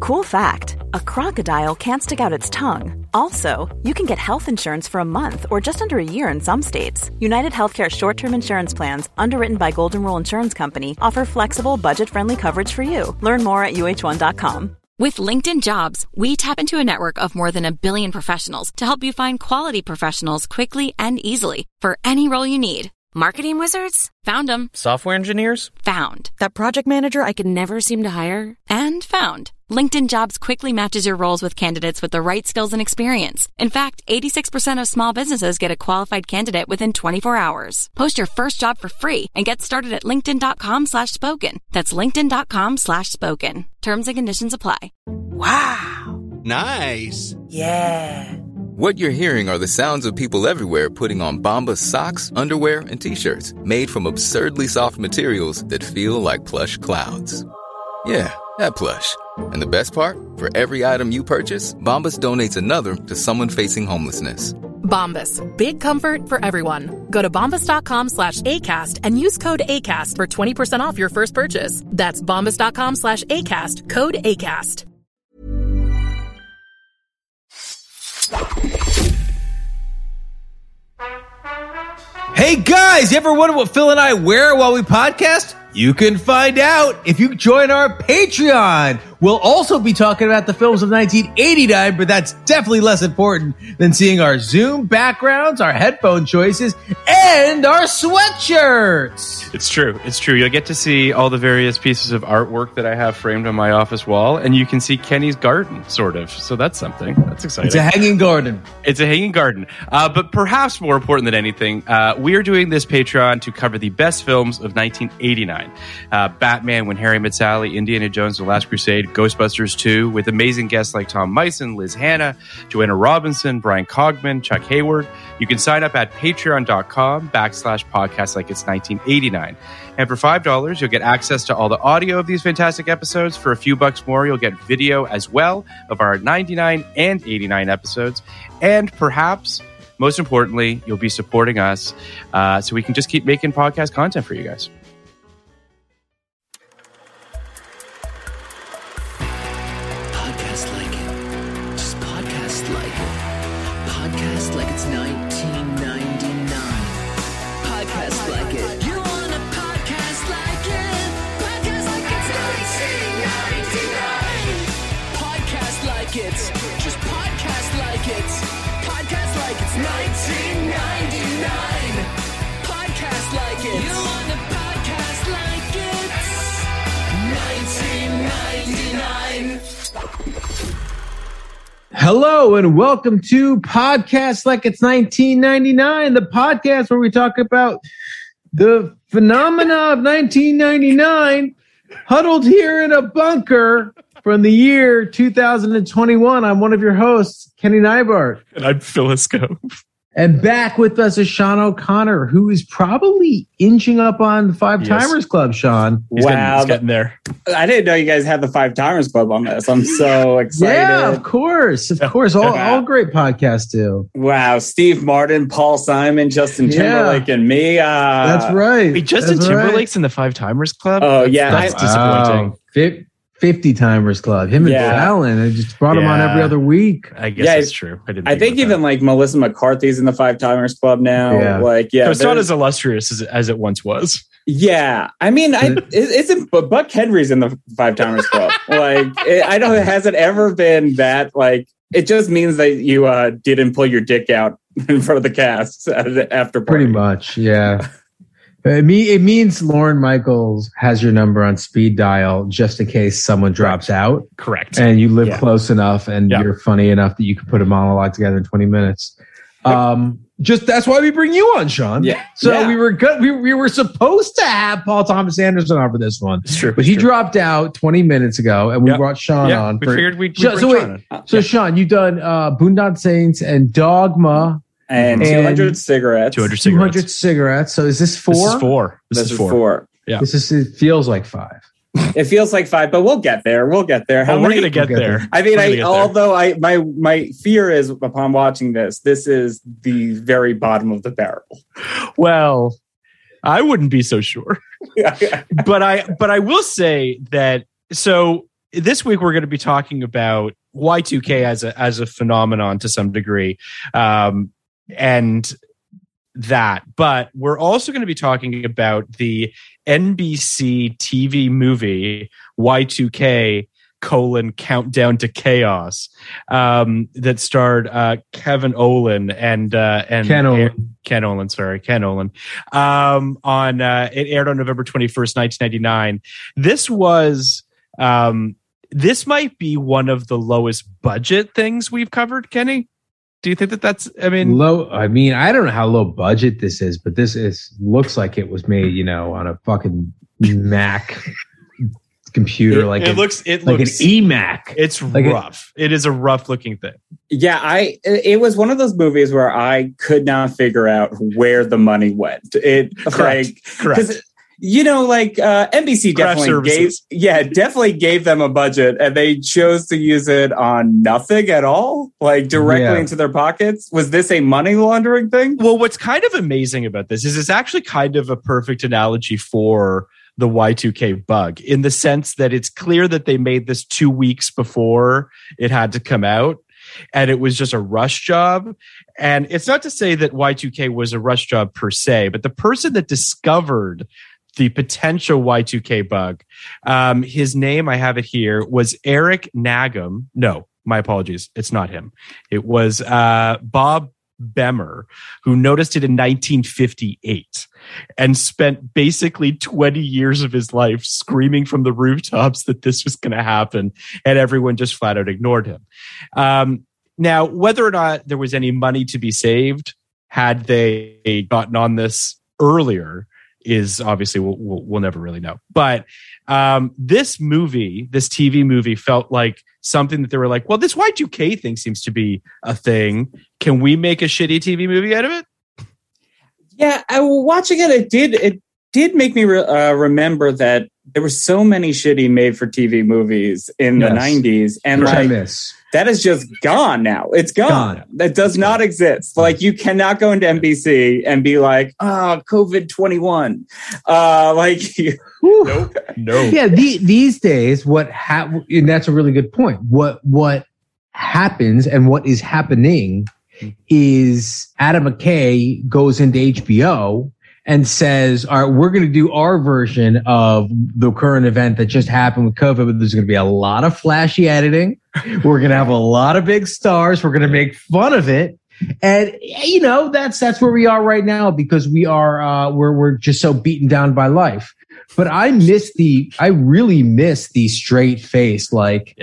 Cool fact, a crocodile can't stick out its tongue. Also, you can get health insurance for a month or just under a year in some states. United Healthcare short-term insurance plans, underwritten by Golden Rule Insurance Company, offer flexible, budget-friendly coverage for you. Learn more at uh1.com. With LinkedIn Jobs, we tap into a network of more than 1 billion professionals to help you find quality professionals quickly and easily for any role you need. Marketing wizards? Found them. Software engineers? Found. That project manager I could never seem to hire? And found. LinkedIn Jobs quickly matches your roles with candidates with the right skills and experience. In fact, 86% of small businesses get a qualified candidate within 24 hours. Post your first job for free and get started at linkedin.com/spoken. That's linkedin.com/spoken. Terms and conditions apply. Wow. Nice. Yeah. What you're hearing are the sounds of people everywhere putting on Bombas socks, underwear, and T-shirts made from absurdly soft materials that feel like plush clouds. Yeah, that plush. And the best part? For every item you purchase, Bombas donates another to someone facing homelessness. Bombas. Big comfort for everyone. Go to bombas.com/ACAST and use code ACAST for 20% off your first purchase. That's bombas.com/ACAST. Code ACAST. Hey guys, you ever wonder what Phil and I wear while we podcast? You can find out if you join our Patreon. We'll also be talking about the films of 1989, but that's definitely less important than seeing our Zoom backgrounds, our headphone choices, and our sweatshirts. It's true. It's true. You'll get to see all the various pieces of artwork that I have framed on my office wall, and you can see Kenny's garden, sort of. So that's something. That's exciting. It's a hanging garden. It's a hanging garden. But perhaps more important than anything, we are doing this Patreon to cover the best films of 1989. Batman, When Harry Met Sally, Indiana Jones, The Last Crusade, Ghostbusters 2, with amazing guests like Tom Meissen, Liz Hanna, Joanna Robinson, Brian Cogman, Chuck Hayward. You can sign up at patreon.com/podcast like it's 1989. And for $5, you'll get access to all the audio of these fantastic episodes. For a few bucks more, you'll get video as well of our 99 and 89 episodes. And perhaps, most importantly, you'll be supporting us so we can just keep making podcast content for you guys. Hello and welcome to Podcast Like It's 1999, the podcast where we talk about the phenomena of 1999 huddled here in a bunker from the year 2021. I'm one of your hosts, Kenny Neibart. And I'm Phyllis Cove. And back with us is Sean O'Connor, who is probably inching up on the Five Timers Club, Sean. He's getting there. I didn't know you guys had the Five Timers Club on this. I'm so excited. Yeah, of course. All great podcasts do. Wow. Steve Martin, Paul Simon, Justin Timberlake, and me. That's right. Wait, Justin Timberlake's in the Five Timers Club? Oh, yeah. That's disappointing. 50 Timers Club. Him and Fallon. I just brought him on every other week. I guess that's true. I think even like Melissa McCarthy's in the Five Timers Club now. So it's not as illustrious as it once was. Yeah. I mean, isn't Buck Henry's in the Five Timers Club? Has it ever been that, like, it just means that you didn't pull your dick out in front of the cast after party. Pretty much, yeah. It means Lorne Michaels has your number on speed dial just in case someone drops out. Correct. And you live close enough and you're funny enough that you can put a monologue together in 20 minutes. Just that's why we bring you on, Sean. Yeah. So we were good. We were supposed to have Paul Thomas Anderson on for this one. It's true. But he dropped out 20 minutes ago and we brought Sean on. We figured we'd bring Sean on. So Sean, you've done Boondock Saints and Dogma. And 200 cigarettes. 200 cigarettes. So is this 4? This is four. Yeah. It feels like 5. It feels like 5, but we'll get there. We're going to get there. I mean, my fear is upon watching this is the very bottom of the barrel. Well, I wouldn't be so sure. But I will say that, so this week we're going to be talking about Y2K as a phenomenon to some degree, and that. But we're also going to be talking about the NBC TV movie Y2K: Countdown to Chaos, that starred Kevin Olin and Ken Olin. It aired on November 21st, 1999. This was this might be one of the lowest budget things we've covered, Kenny. Do you think that's, low? I mean, I don't know how low budget this is, but looks like it was made, on a fucking Mac computer. It looks like an eMac. It's like rough. It is a rough looking thing. Yeah, it was one of those movies where I could not figure out where the money went. Correct. NBC definitely gave them a budget, and they chose to use it on nothing at all, directly into their pockets. Was this a money laundering thing? Well, what's kind of amazing about this is it's actually kind of a perfect analogy for the Y2K bug, in the sense that it's clear that they made this 2 weeks before it had to come out, and it was just a rush job. And it's not to say that Y2K was a rush job per se, but the person that discovered the potential Y2K bug, his name, I have it here, was Eric Nagum. No, my apologies. It's not him. It was Bob Bemer, who noticed it in 1958 and spent basically 20 years of his life screaming from the rooftops that this was going to happen, and everyone just flat out ignored him. Now, whether or not there was any money to be saved had they gotten on this earlier is obviously we'll never really know. But this TV movie felt like something that they were like, well, this Y2K thing seems to be a thing. Can we make a shitty TV movie out of it? Yeah, watching it did make me remember that there were so many shitty made-for-TV movies in the 90s. And that is just gone now. It's gone. That does not exist. You cannot go into NBC and be like, COVID-21. Nope. No. Yeah, these days, and that's a really good point. What happens and what is happening is Adam McKay goes into HBO and says, all right, we're going to do our version of the current event that just happened with COVID, but there's going to be a lot of flashy editing. We're going to have a lot of big stars. We're going to make fun of it. And, that's where we are right now, because we're just so beaten down by life. But I really miss the straight face,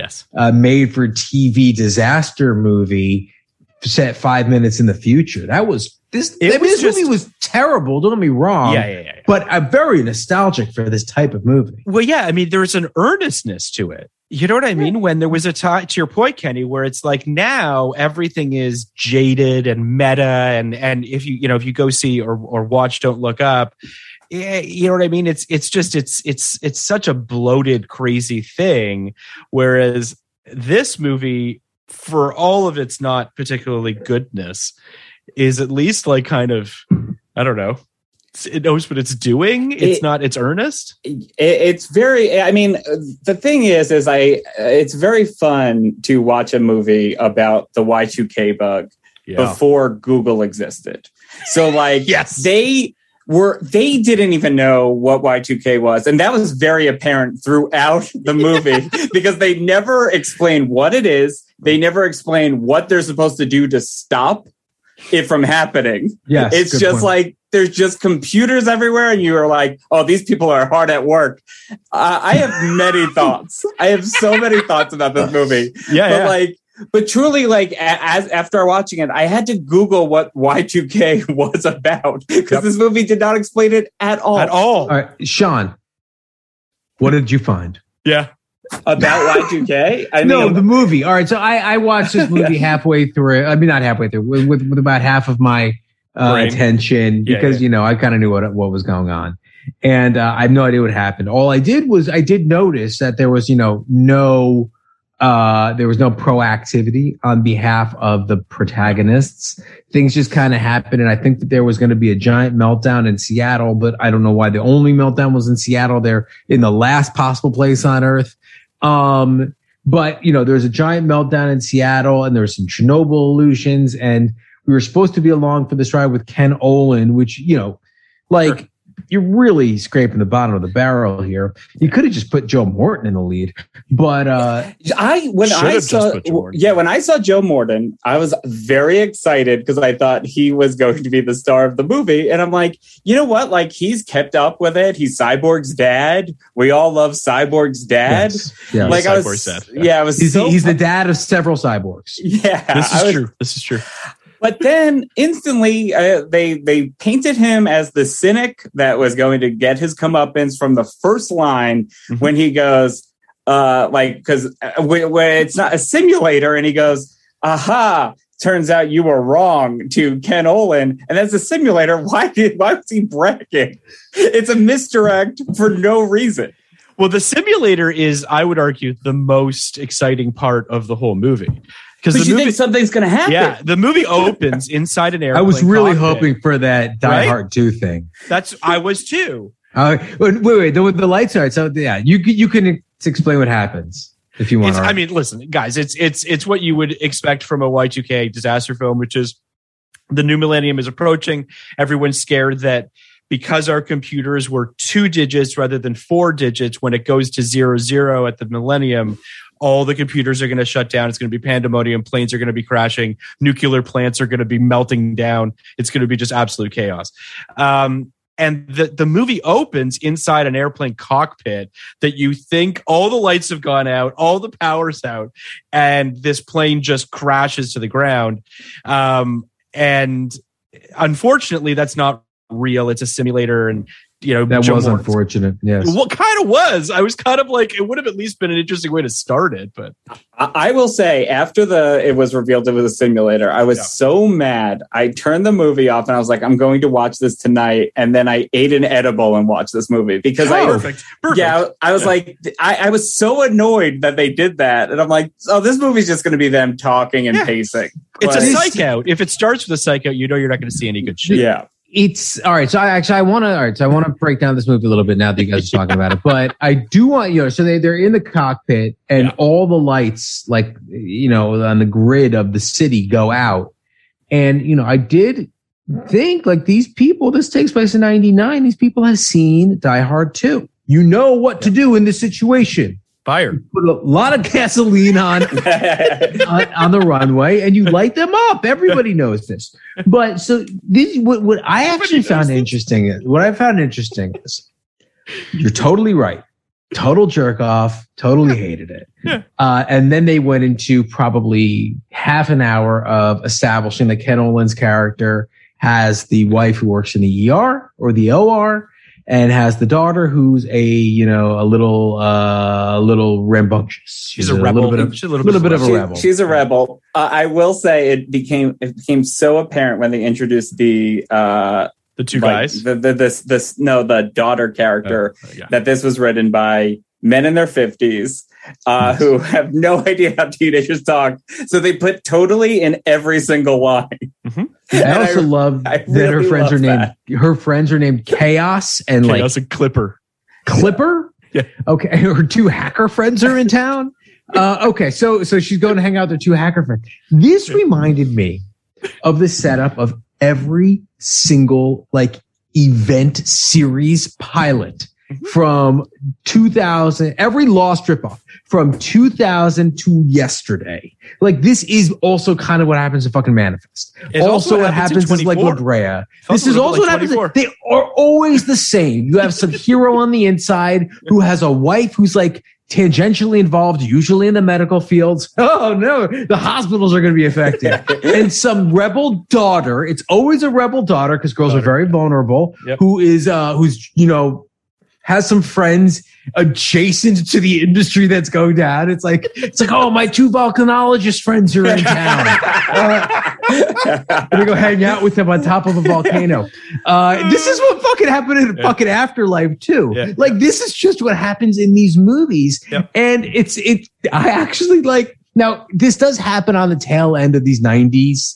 made for TV disaster movie set 5 minutes in the future. This movie was terrible. Don't get me wrong. Yeah. But I'm very nostalgic for this type of movie. Well, yeah. I mean, there's an earnestness to it. You know what I mean? When there was a time, to your point, Kenny, where it's like now everything is jaded and meta, and if you go see or watch Don't Look Up, you know what I mean? It's such a bloated, crazy thing. Whereas this movie, for all of its not particularly goodness, is at least kind of, I don't know, it knows what it's doing. It's earnest. It's very, the thing is it's very fun to watch a movie about the Y2K bug before Google existed. So yes. They didn't even know what Y2K was. And that was very apparent throughout the movie because they never explain what it is. They never explain what they're supposed to do to stop it from happening. Yes, it's just point. There's just computers everywhere, and you are like, oh, these people are hard at work. I have many thoughts. I have so many thoughts about this movie. But truly, after watching it, I had to Google what Y2K was about because this movie did not explain it at all. All right, Sean, what did you find? Yeah. About Y2K? The movie. All right, so I watched this movie halfway through. I mean, not halfway through, with about half of my attention because I kind of knew what was going on, and I have no idea what happened. All I did was I did notice that there was no proactivity on behalf of the protagonists. Things just kind of happened, and I think that there was going to be a giant meltdown in Seattle, but I don't know why the only meltdown was in Seattle. They're in the last possible place on Earth. But, you know, there's a giant meltdown in Seattle and there's some Chernobyl allusions. And we were supposed to be along for this ride with Ken Olin, which, you know, like, sure, you're really scraping the bottom of the barrel here. You could have just put Joe Morton in the lead. But when I saw Joe Morton, I was very excited because I thought he was going to be the star of the movie. And I'm like, you know what? Like, he's kept up with it. He's Cyborg's dad. We all love Cyborg's dad. Yes. Like, Cyborg's dad. Yeah, I was he's the dad of several cyborgs. Yeah. This is true. But then instantly, they painted him as the cynic that was going to get his comeuppance from the first line when he goes, because it's not a simulator, and he goes, "Aha! Turns out you were wrong," to Ken Olin, and that's a simulator. Why was he bragging? It's a misdirect for no reason. Well, the simulator is, I would argue, the most exciting part of the whole movie. Because you think something's going to happen. Yeah, the movie opens inside an airplane. I was really cockpit. hoping for that Die Hard 2 thing. I was too. Wait. The lights are so yeah. You can explain what happens if you want. I mean, listen, guys. It's what you would expect from a Y2K disaster film, which is the new millennium is approaching. Everyone's scared that because our computers were 2 digits rather than 4 digits, when it goes to 00 at the millennium, all the computers are going to shut down. It's going to be pandemonium. Planes are going to be crashing. Nuclear plants are going to be melting down. It's going to be just absolute chaos. And the movie opens inside an airplane cockpit that you think all the lights have gone out, all the power's out, and this plane just crashes to the ground. And unfortunately, that's not real. It's a simulator, and you know that was unfortunate. Yes, what kind of was? I was kind of like, it would have at least been an interesting way to start it. But I will say, after it was revealed it was a simulator, I was so mad. I turned the movie off and I was like, I'm going to watch this tonight. And then I ate an edible and watched this movie because Perfect. I was like, I was so annoyed that they did that, and I'm like, oh, this movie's just going to be them talking and pacing. It's a psych out. If it starts with a psych out, you know you're not going to see any good shit. Yeah. It's all right. So I want to break down this movie a little bit now that you guys are talking about it. But I do want, you know, so they're in the cockpit and all the lights, like, you know, on the grid of the city go out. And, you know, I did think, like, these people, this takes place in 99. These people have seen Die Hard 2. You know what to do in this situation. Fire. You put a lot of gasoline on the runway, and you light them up. Everybody knows this. But so this, what I actually found interesting is you're totally right. Total jerk off. Totally hated it. Yeah. And then they went into probably half an hour of establishing that Ken Olin's character has the wife who works in the ER or the OR, and has the daughter who's a little rambunctious. She's a rebel. She's a little bit of a rebel. She's a rebel. I will say it became so apparent when they introduced the two guys. The daughter character that this was written by men in their 50s who have no idea how teenagers talk. So they put totally in every single line. Mm-hmm. I also love that her friends are named Chaos and Chaos and Clipper. Clipper? Yeah. Okay. Her 2 hacker friends are in town. Okay. So she's going to hang out with her 2 hacker friends. This reminded me of the setup of every single event series pilot from 2000, every Lost ripoff from 2000 to yesterday. Like, this is also kind of what happens in fucking Manifest. It's also what happens is like La Brea. This is also what happens. They are always the same. You have some hero on the inside who has a wife who's like tangentially involved, usually in the medical fields. Oh no, the hospitals are going to be affected. And some rebel daughter. It's always a rebel daughter because girls are very vulnerable. Yep. Who's has some friends adjacent to the industry that's going down. It's like, oh, my 2 volcanologist friends are in town. I'm gonna go hang out with them on top of a volcano. This is what fucking happened in fucking Afterlife too. Yeah. Like, this is just what happens in these movies. Yep. And I actually like, now this does happen on the tail end of these 90s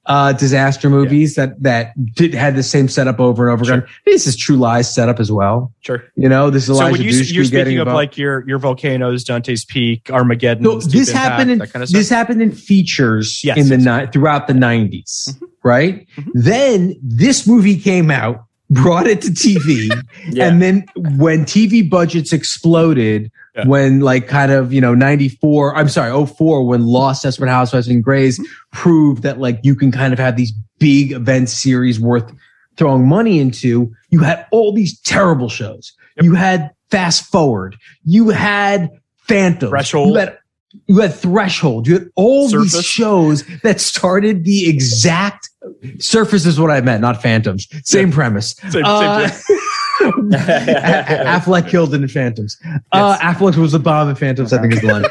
disaster movies that had the same setup over and over again. This is True Lies setup as well. Sure. You know, this is Elijah so when you're speaking of involved. like your volcanoes, Dante's Peak, Armageddon. No, this happened in features throughout the 90s, right? Mm-hmm. Then this movie came out, brought it to TV, and then when TV budgets exploded, when like kind of 04, when Lost, Desperate Housewives, and Grey's proved that like you can kind of have these big event series worth throwing money into, you had all these terrible shows. Yep. You had Fast Forward. You had Phantom. Threshold. You had Threshold. You had all these shows that started the exact Surface is what I meant, not Phantoms. Same premise. Same Affleck killed in Phantoms. Affleck was the bomb in Phantoms, I think is the line.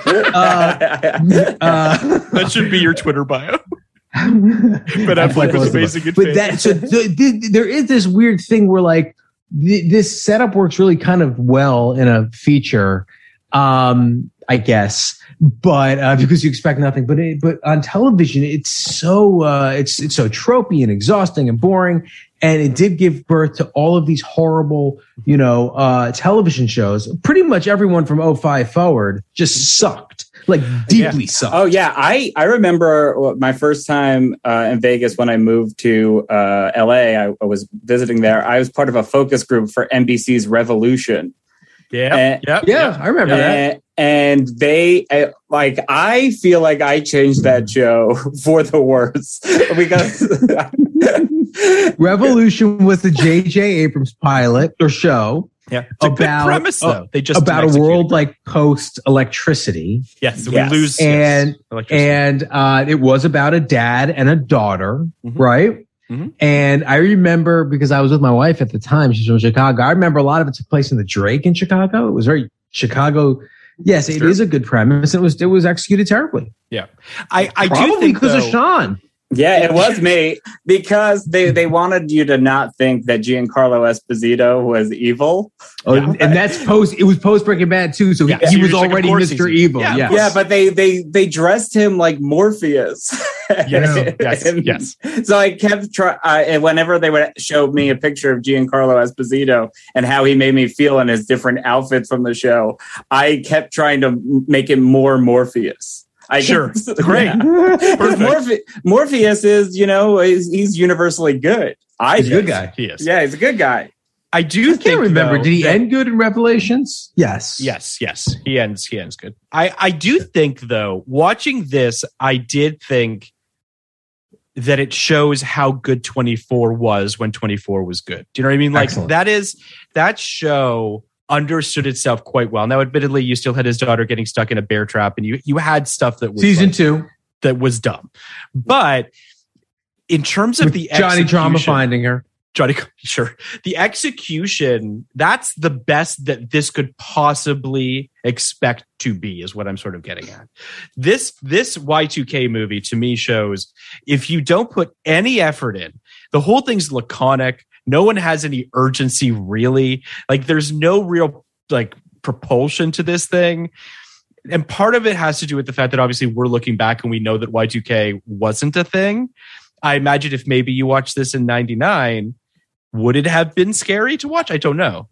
That should be your Twitter bio. But Affleck was amazing in Phantoms. There is this weird thing where like this setup works really kind of well in a feature, I guess. But because you expect nothing, but on television, it's so tropey and exhausting and boring, and it did give birth to all of these horrible, television shows. Pretty much everyone from 05 forward just sucked, like deeply sucked. Oh yeah, I remember my first time in Vegas when I moved to LA. I was visiting there. I was part of a focus group for NBC's Revolution. I remember that. And they I feel like I changed that show for the worse because Revolution was the J.J. Abrams pilot or show. Yeah, it's about a good premise though. They just about a world like post electricity. Yes, we lose electricity. And it was about a dad and a daughter, right? Mm-hmm. And I remember because I was with my wife at the time. She's from Chicago. I remember a lot of it took place in the Drake in Chicago. It was very Chicago. Yes, it is a good premise. It was executed terribly. Yeah, I probably do think because of Sean. Yeah, it was me because they wanted you to not think that Giancarlo Esposito was evil. Oh, and that's it was post Breaking Bad too, so he was already Mr. Evil. Yeah, but they dressed him like Morpheus. Yes. So I kept trying. Whenever they would show me a picture of Giancarlo Esposito and how he made me feel in his different outfits from the show, I kept trying to make it more Morpheus. Great. Morpheus is, he's universally good. He's a good guy. He is. Yeah, he's a good guy. I can't remember. Did he end good in Revelations? Yes. He ends good. I do think though, watching this, I did think that it shows how good 24 was when 24 was good. Do you know what I mean? Like excellent. That show understood itself quite well. Now, admittedly, you still had his daughter getting stuck in a bear trap, and you had stuff that was season 2 that was dumb. But in terms of the Johnny Drama finding her, the execution, that's the best that this could possibly expect to be, is what I'm sort of getting at. This Y2K movie to me shows if you don't put any effort in, the whole thing's laconic. No one has any urgency, really. Like, there's no real propulsion to this thing. And part of it has to do with the fact that obviously we're looking back and we know that Y2K wasn't a thing. I imagine if maybe you watched this in 99, would it have been scary to watch? I don't know.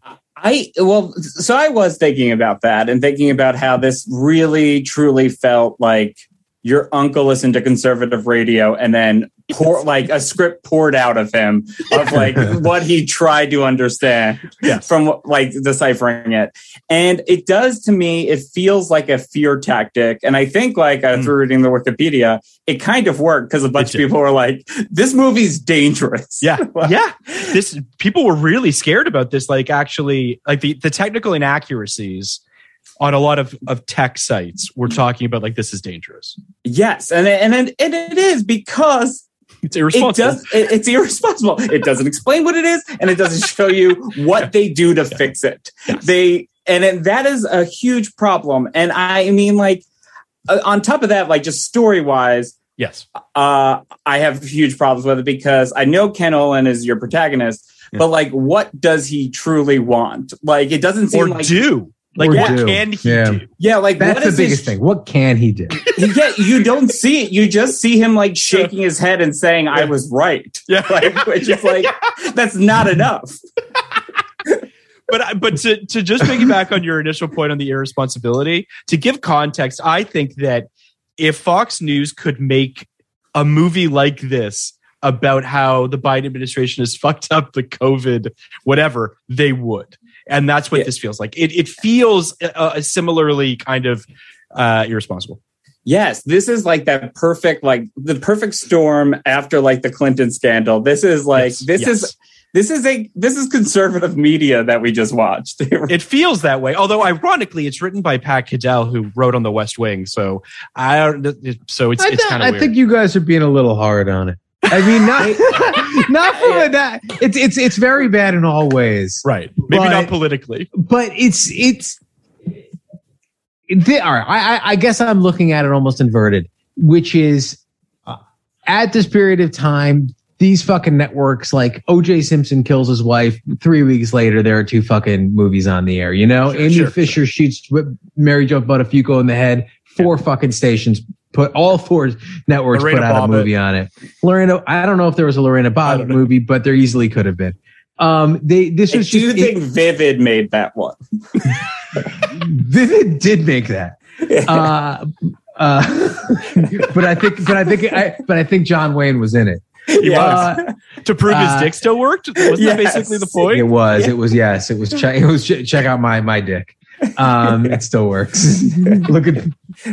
So I was thinking about that and thinking about how this really, truly felt like your uncle listened to conservative radio and then a script poured out of him of what he tried to understand from deciphering it. And it does, to me, it feels like a fear tactic. And I think through reading the Wikipedia, it kind of worked because a bunch of people were like, this movie's dangerous. Yeah. People were really scared about this. The technical inaccuracies on a lot of tech sites, we're talking about this is dangerous. Yes, and it is because it's irresponsible. It's irresponsible. It doesn't explain what it is, and it doesn't show you what they do to fix it. Yes. That is a huge problem. And I mean, on top of that, just story wise, yes, I have huge problems with it because I know Ken Olin is your protagonist, but what does he truly want? It doesn't seem Like, Or what do. can he Yeah. do? Yeah, like That's what the is biggest thing. What can he do? Yeah, you don't see it. You just see him like shaking his head and saying, "I was right." Yeah. Like, which is like that's not enough. But to just piggyback on your initial point on the irresponsibility, to give context, I think that if Fox News could make a movie like this about how the Biden administration has fucked up the COVID, whatever, they would. And that's what this feels like. It feels similarly kind of irresponsible. Yes, this is like that perfect, like the perfect storm after like the Clinton scandal. This is like This is conservative media that we just watched. It feels that way. Although ironically, it's written by Pat Cadell, who wrote on The West Wing. So it's kind of weird. I think you guys are being a little hard on it. I mean, not from that. It's very bad in all ways. Right. Maybe not politically. But it's all right. I guess I'm looking at it almost inverted, which is at this period of time, these fucking networks, like O.J. Simpson kills his wife. 3 weeks later, there are 2 fucking movies on the air. You know, Amy Fisher shoots Mary Jo Buttafuoco in the head. 4 fucking stations put all 4 networks Lorena put out Bobbitt. a movie on it. Lorena, I don't know if there was a Lorena Bobbitt movie, but there easily could have been. This was. Do you think Vivid made that one? Vivid did make that. But I think John Wayne was in it. He was. To prove his dick still worked? Wasn't that basically the point? It was. Check out my dick. It still works. Look at.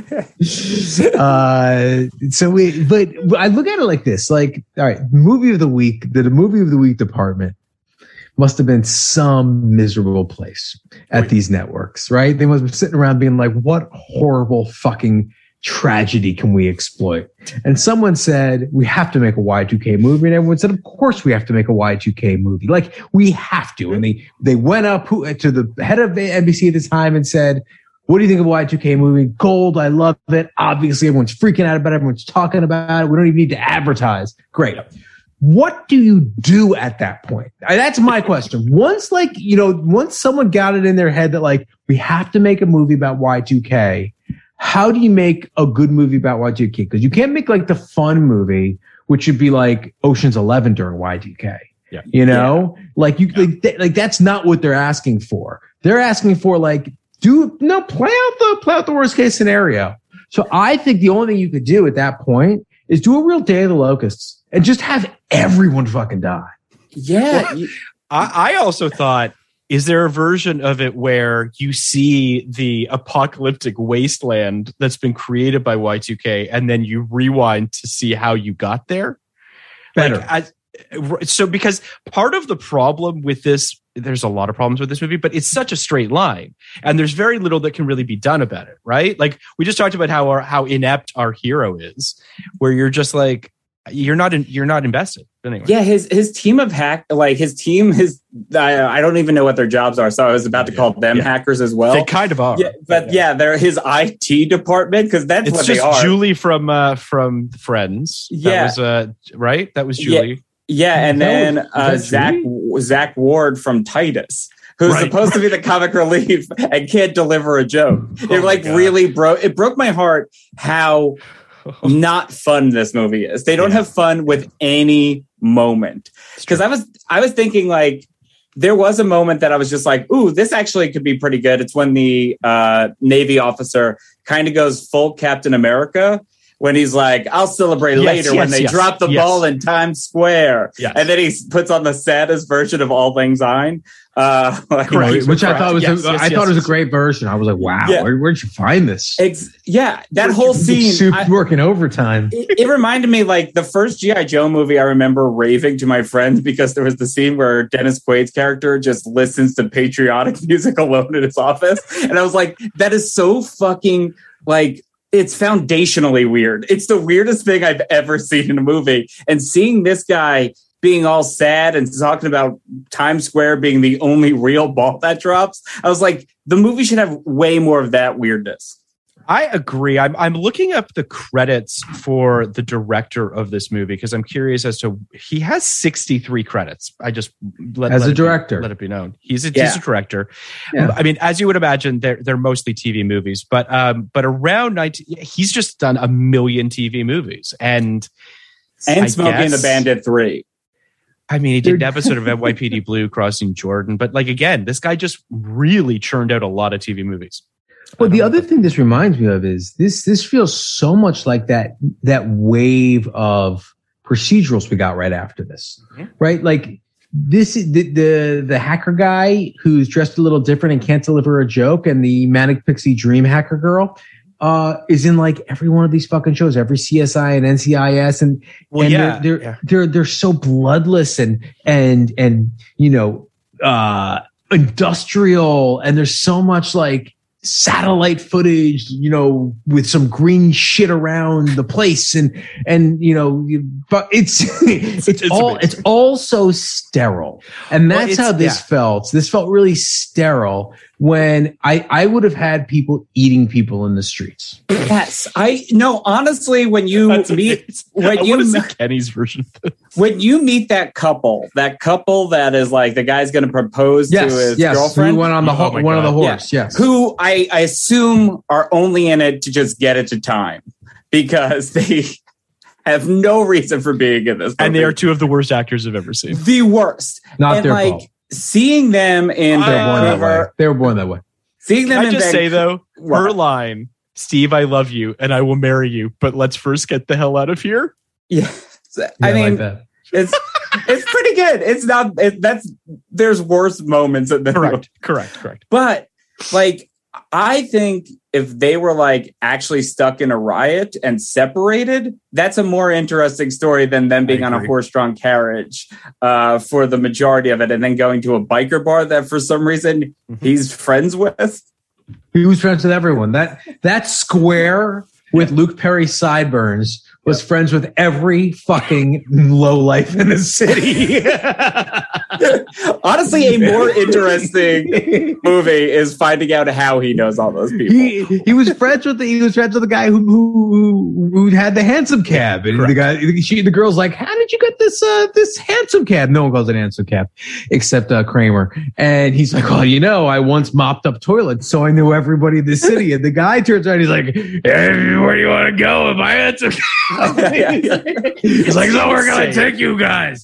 But I look at it like this. Like, all right, movie of the week. The movie of the week department must have been some miserable place at these networks, right? They must be sitting around being like, what horrible fucking tragedy can we exploit? And someone said, we have to make a Y2K movie. And everyone said, of course we have to make a Y2K movie. Like, we have to. And they went up to the head of NBC at the time and said, what do you think of a Y2K movie? Gold. I love it. Obviously, everyone's freaking out about it. Everyone's talking about it. We don't even need to advertise. Great. What do you do at that point? That's my question. Once someone got it in their head that like, we have to make a movie about Y2K, how do you make a good movie about Y2K? Because you can't make like the fun movie, which would be like Ocean's 11 during Y2K. Yeah. You know, like that's not what they're asking for. They're asking for like, play out the worst case scenario. So I think the only thing you could do at that point is do a real Day of the Locusts and just have everyone fucking die. Yeah. Well, I also thought, is there a version of it where you see the apocalyptic wasteland that's been created by Y2K and then you rewind to see how you got there? Better. Because part of the problem with this, there's a lot of problems with this movie, but it's such a straight line and there's very little that can really be done about it, right? Like we just talked about how inept our hero is, where you're just like, you're not invested anyway. Yeah, his team of I don't even know what their jobs are, so I was about to call them hackers as well. They kind of are. Yeah, but they're his IT department because that's what they are. It's just Julie from Friends. Yeah, that was right. That was Julie. Yeah, and then Zach Ward from Titus, who's supposed to be the comic relief and can't deliver a joke. It really broke my heart how not fun this movie is. They don't have fun with any moment. Because I was thinking like there was a moment that I was just like, ooh, this actually could be pretty good. It's when the Navy officer kind of goes full Captain America when he's like, I'll celebrate later when they drop the ball in Times Square. Yes. And then he puts on the saddest version of All Lang Syne. Which I thought was it was a great version. I was like, wow, where'd you find this? That whole scene. Working overtime. It reminded me like the first G.I. Joe movie. I remember raving to my friends because there was the scene where Dennis Quaid's character just listens to patriotic music alone in his office. And I was like, that is so fucking like, it's foundationally weird. It's the weirdest thing I've ever seen in a movie. And seeing this guy being all sad and talking about Times Square being the only real ball that drops, I was like, the movie should have way more of that weirdness. I agree. I'm looking up the credits for the director of this movie because I'm curious as to he has 63 credits. I just let it be known he's a director. Yeah. I mean, as you would imagine, they're mostly TV movies, but around 19, he's just done 1 million TV movies and Smoking the Bandit 3. I mean, he did an episode of NYPD Blue, Crossing Jordan, but like again, this guy just really churned out a lot of TV movies. Well, the other thing this reminds me of is this feels so much like that wave of procedurals we got right after this, right? Like this is the hacker guy who's dressed a little different and can't deliver a joke, and the Manic Pixie Dream hacker girl is in like every one of these fucking shows, every CSI and NCIS, and they're so bloodless and industrial, and there's so much like satellite footage, with some green shit around the place, but it's all so sterile, and that's how this felt. This felt really sterile when I would have had people eating people in the streets. Yes, honestly, when you meet Kenny's version of this. When you meet that couple that is like the guy's going to propose to his girlfriend, who went on one of the horse, who I assume are only in it to just get it to time because they have no reason for being in this movie. And they are two of the worst actors I've ever seen. The worst. Not their fault. Seeing them in Vancouver, they were born that way. Seeing them Can I just say though, her line, "Steve, I love you and I will marry you, but let's first get the hell out of here." Yeah, I mean, like that. It's pretty good. It's not. There's worse moments in the correct. But like, I think if they were like actually stuck in a riot and separated, that's a more interesting story than them being on a horse-drawn carriage for the majority of it, and then going to a biker bar that for some reason he's friends with. He was friends with everyone. That square with Luke Perry's sideburns was friends with every fucking lowlife in the city. Honestly, a more interesting movie is finding out how he knows all those people. He was friends with the guy who had the handsome cab, and the girl's like, "How did you get this handsome cab?" No one calls it handsome cab except Kramer, and he's like, "Well, I once mopped up toilets, so I knew everybody in the city." And the guy turns around, he's like, "Hey, where do you want to go with my handsome cab?" He's like, "So we're gonna take you guys."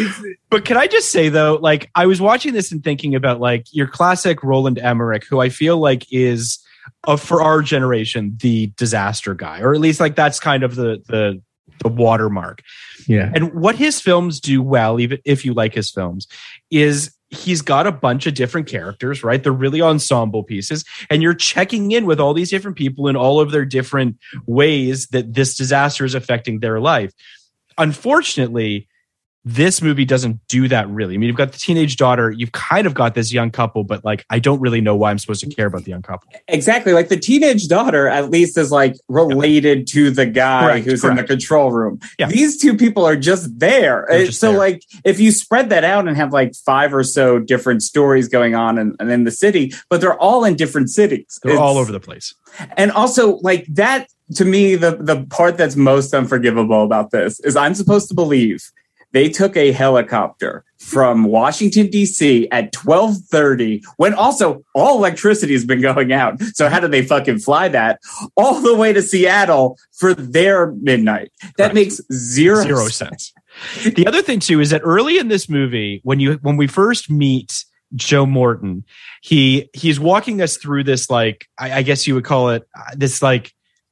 But can I just say though, like I was watching this and thinking about like your classic Roland Emmerich, who I feel like is for our generation the disaster guy, or at least like that's kind of the watermark. Yeah. And what his films do well, even if you like his films, is he's got a bunch of different characters, right? They're really ensemble pieces, and you're checking in with all these different people in all of their different ways that this disaster is affecting their life. Unfortunately, this movie doesn't do that really. I mean, you've got the teenage daughter, you've kind of got this young couple, but like, I don't really know why I'm supposed to care about the young couple. Exactly. Like the teenage daughter at least is like related to the guy who's in the control room. Yeah. These two people are just there. Like if you spread that out and have like 5 or so different stories going on in the city, but they're all in different cities. They're all over the place. And also like that, to me, the part that's most unforgivable about this is I'm supposed to believe they took a helicopter from Washington, D.C. at 12:30 when also all electricity has been going out. So how did they fucking fly that all the way to Seattle for their midnight? That makes zero sense. The other thing, too, is that early in this movie, when we first meet Joe Morton, he's walking us through this, like, I guess you would call it this, like,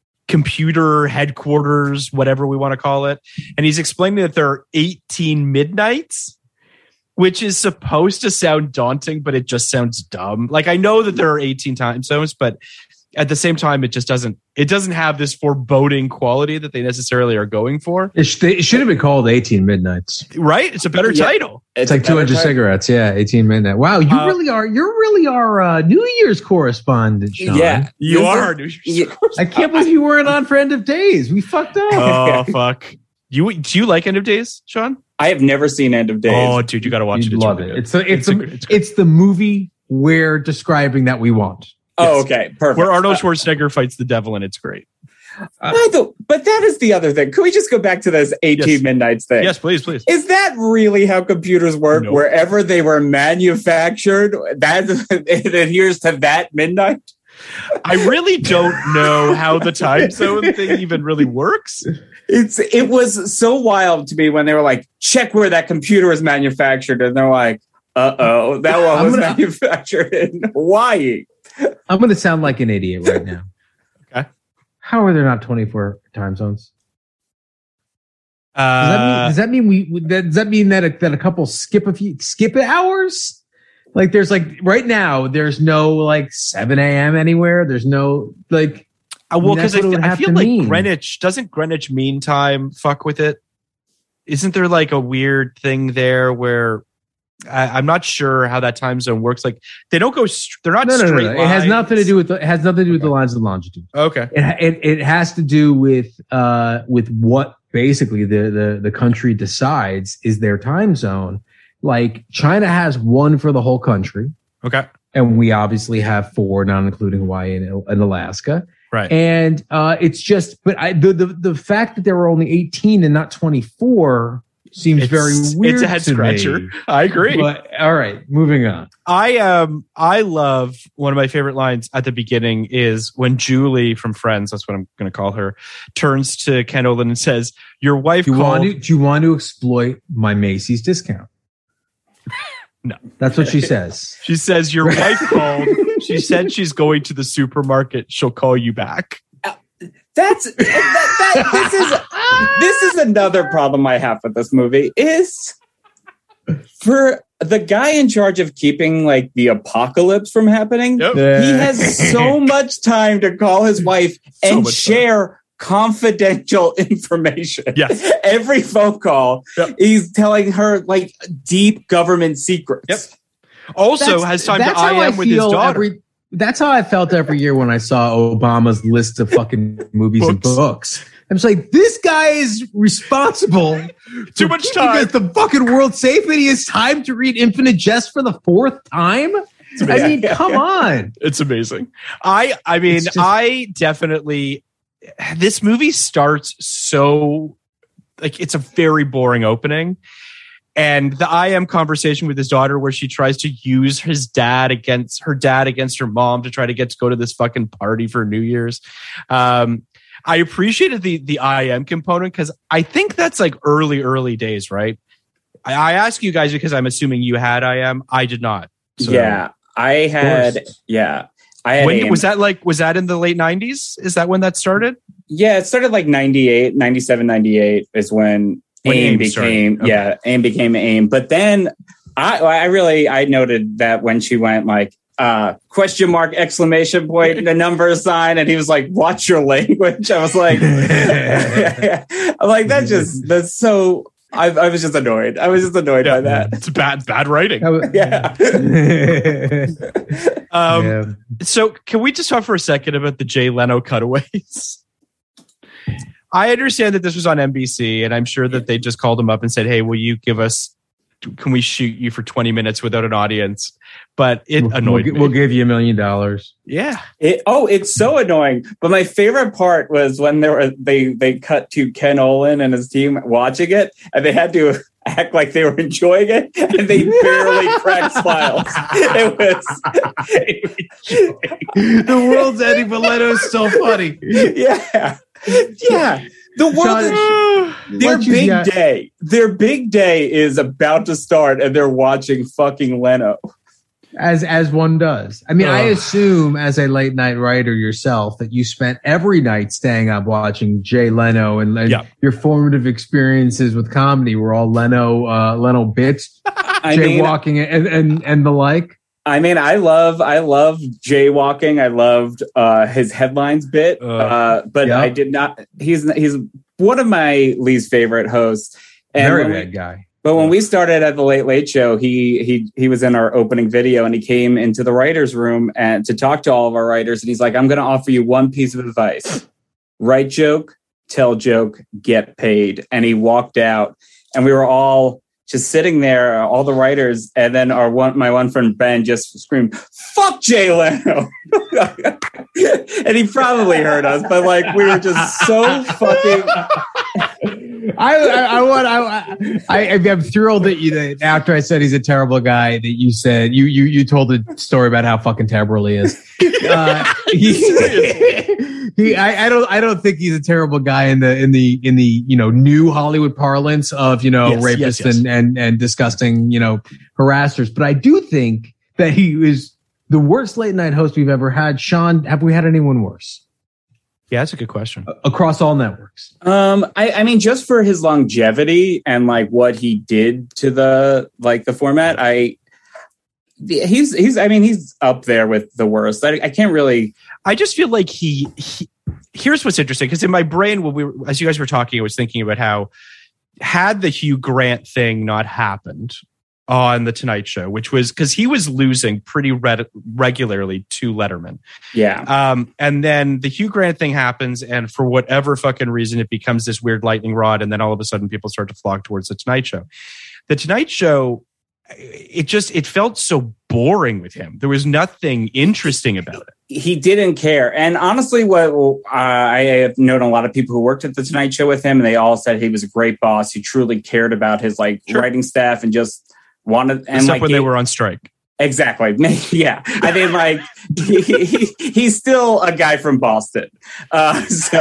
computer headquarters, whatever we want to call it. And he's explaining that there are 18 midnights, which is supposed to sound daunting, but it just sounds dumb. Like, I know that there are 18 time zones, but at the same time, it doesn't have this foreboding quality that they necessarily are going for. It should have been called 18 Midnights. Right? It's a better title. It's like 200 cigarettes. Yeah, 18 Midnight. Wow, you're really our New Year's correspondent, Sean. Yeah, you are our New Year's correspondent. I can't believe you weren't on for End of Days. We fucked up. Oh, fuck. Do you like End of Days, Sean? I have never seen End of Days. Oh, dude, you got to watch it. Love it. It's the movie we're describing that we want. Oh, okay, perfect. Where Arnold Schwarzenegger fights the devil, and it's great. But that is the other thing. Can we just go back to this 18 Midnights thing? Yes, please. Is that really how computers work? Nope. Wherever they were manufactured, that it adheres to that midnight? I really don't know how the time zone thing even really works. It was so wild to me when they were like, check where that computer is manufactured. And they're like, uh-oh, that one was manufactured in Hawaii. I'm going to sound like an idiot right now. Okay. How are there not 24 time zones? Does that mean that a couple skip hours? Like there's like right now there's no like 7 a.m. anywhere. There's no like. Well, because I feel like mean. Greenwich Mean Time fuck with it? Isn't there like a weird thing there where I'm not sure how that time zone works? Like they don't go. They're not straight lines. It has nothing to do with the lines of longitude. Okay. It has to do with what basically the country decides is their time zone. Like China has one for the whole country. Okay. And we obviously have 4, not including Hawaii and Alaska. Right. And it's just, but the fact that there were only 18 and not 24 seems very weird. It's a head scratcher. Me. I agree. But, all right, moving on. I love one of my favorite lines at the beginning is when Julie from Friends, that's what I'm going to call her, turns to Ken Olin and says, "Your wife do called." You want to exploit my Macy's discount? No, that's what she says. She says, "Your wife called. She said she's going to the supermarket. She'll call you back." This is another problem I have with this movie is for the guy in charge of keeping like the apocalypse from happening. Yep. He has so much time to call his wife and share confidential information. Yes. Every phone call, he's telling her like deep government secrets. Yep. Also has time to IM with his daughter. That's how I felt every year when I saw Obama's list of fucking movies and books. I'm just like, this guy is responsible. Too much time. The fucking world safe, and he has time to read Infinite Jest for the 4th time. I mean, come on. It's amazing. I mean, I definitely. This movie starts so like it's a very boring opening. And the IM conversation with his daughter where she tries to use her dad against her mom to try to get to go to this fucking party for New Year's. I appreciated the IM component because I think that's like early days, right? I ask you guys because I'm assuming you had IM. I did not. So. Yeah, I had. Yeah. Was that in the late 90s? Is that when that started? Yeah, it started like 98, 97, 98 is when AIM became, AIM became AIM. But then I noted that when she went like, question mark, exclamation point, the number sign, and he was like, watch your language. I was like, I'm like, that's so, I was just annoyed. I was just annoyed by that. It's bad writing. So can we just talk for a second about the Jay Leno cutaways? I understand that this was on NBC, and I'm sure that they just called him up and said, "Hey, will you can we shoot you for 20 minutes without an audience?" But it annoyed me. We'll give you $1 million. Yeah. It's so annoying. But my favorite part was when they cut to Ken Olin and his team watching it, and they had to act like they were enjoying it, and they barely cracked smiles. It was the world's ending, but Leno's still funny. Yeah. The world their big day is about to start, and they're watching fucking Leno. As one does. I mean, I assume as a late night writer yourself that you spent every night staying up watching Jay Leno and your formative experiences with comedy were all Leno bits, jaywalking and the like. I mean, I love jaywalking. I loved his headlines bit, but I did not. He's one of my least favorite hosts. And very bad guy. But when we started at the Late Late Show, he was in our opening video, and he came into the writers' room and to talk to all of our writers. And he's like, "I'm going to offer you one piece of advice: write joke, tell joke, get paid." And he walked out, and we were all just sitting there, all the writers, and then my one friend Ben just screamed, "Fuck Jay Leno!" And he probably heard us, but like we were just so fucking. I'm thrilled that after I said he's a terrible guy, that you said you told a story about how fucking terrible he is. I don't think he's a terrible guy in the new Hollywood parlance of rapists and disgusting harassers, but I do think that he is the worst late night host we've ever had. Sean, have we had anyone worse? Yeah, that's a good question. Across all networks. I mean, just for his longevity and like what he did to the format, he's up there with the worst. I can't really. I just feel like he here's what's interesting, because in my brain, as you guys were talking, I was thinking about how had the Hugh Grant thing not happened on The Tonight Show, which was because he was losing pretty regularly to Letterman. Yeah. And then the Hugh Grant thing happens, and for whatever fucking reason, it becomes this weird lightning rod, and then all of a sudden people start to flock towards The Tonight Show. The Tonight Show, it felt so boring with him. There was nothing interesting about it. He didn't care. And honestly, what I have known a lot of people who worked at The Tonight Show with him, and they all said he was a great boss. He truly cared about his writing staff and just wanted, and except when they were on strike. Exactly. Yeah. I mean, he's still a guy from Boston. But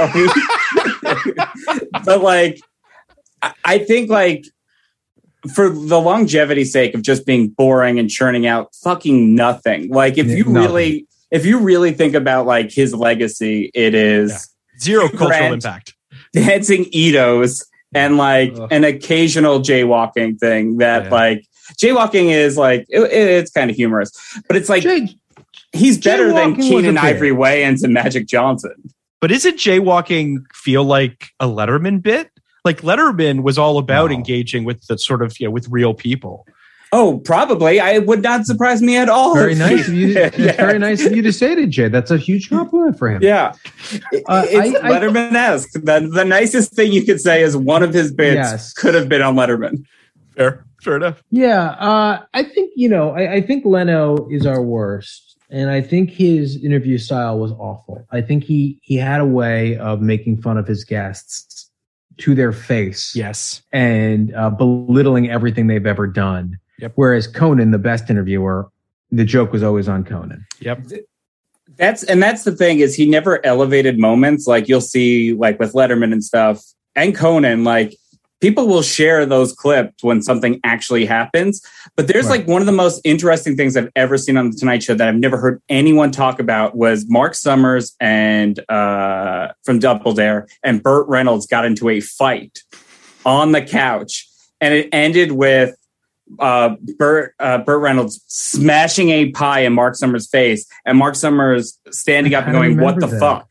I think for the longevity's sake of just being boring and churning out fucking nothing. If you really think about his legacy, it is zero cultural impact. Dancing Edos and an occasional jaywalking thing that jaywalking is it's kind of humorous, but it's he's better than Keenen Ivory Wayans and Magic Johnson. But isn't jaywalking feel like a Letterman bit? Letterman was all about engaging with the sort of with real people. Oh, probably. I would not surprise me at all. Very nice of you. Very nice of you to say that, Jay. That's a huge compliment for him. Yeah, it's Letterman-esque. The nicest thing you could say is one of his bits could have been on Letterman. Fair enough. Yeah, I think I think Leno is our worst, and I think his interview style was awful. I think he had a way of making fun of his guests to their face. Yes, and belittling everything they've ever done. Yep. Whereas Conan, the best interviewer, the joke was always on Conan. Yep. That's the thing, is he never elevated moments you'll see with Letterman and stuff, and Conan, people will share those clips when something actually happens. But there's one of the most interesting things I've ever seen on The Tonight Show that I've never heard anyone talk about was Mark Summers and from Double Dare and Burt Reynolds got into a fight on the couch, and it ended with Burt Reynolds smashing a pie in Mark Summers' face, and Mark Summers standing up and going, "What the fuck?"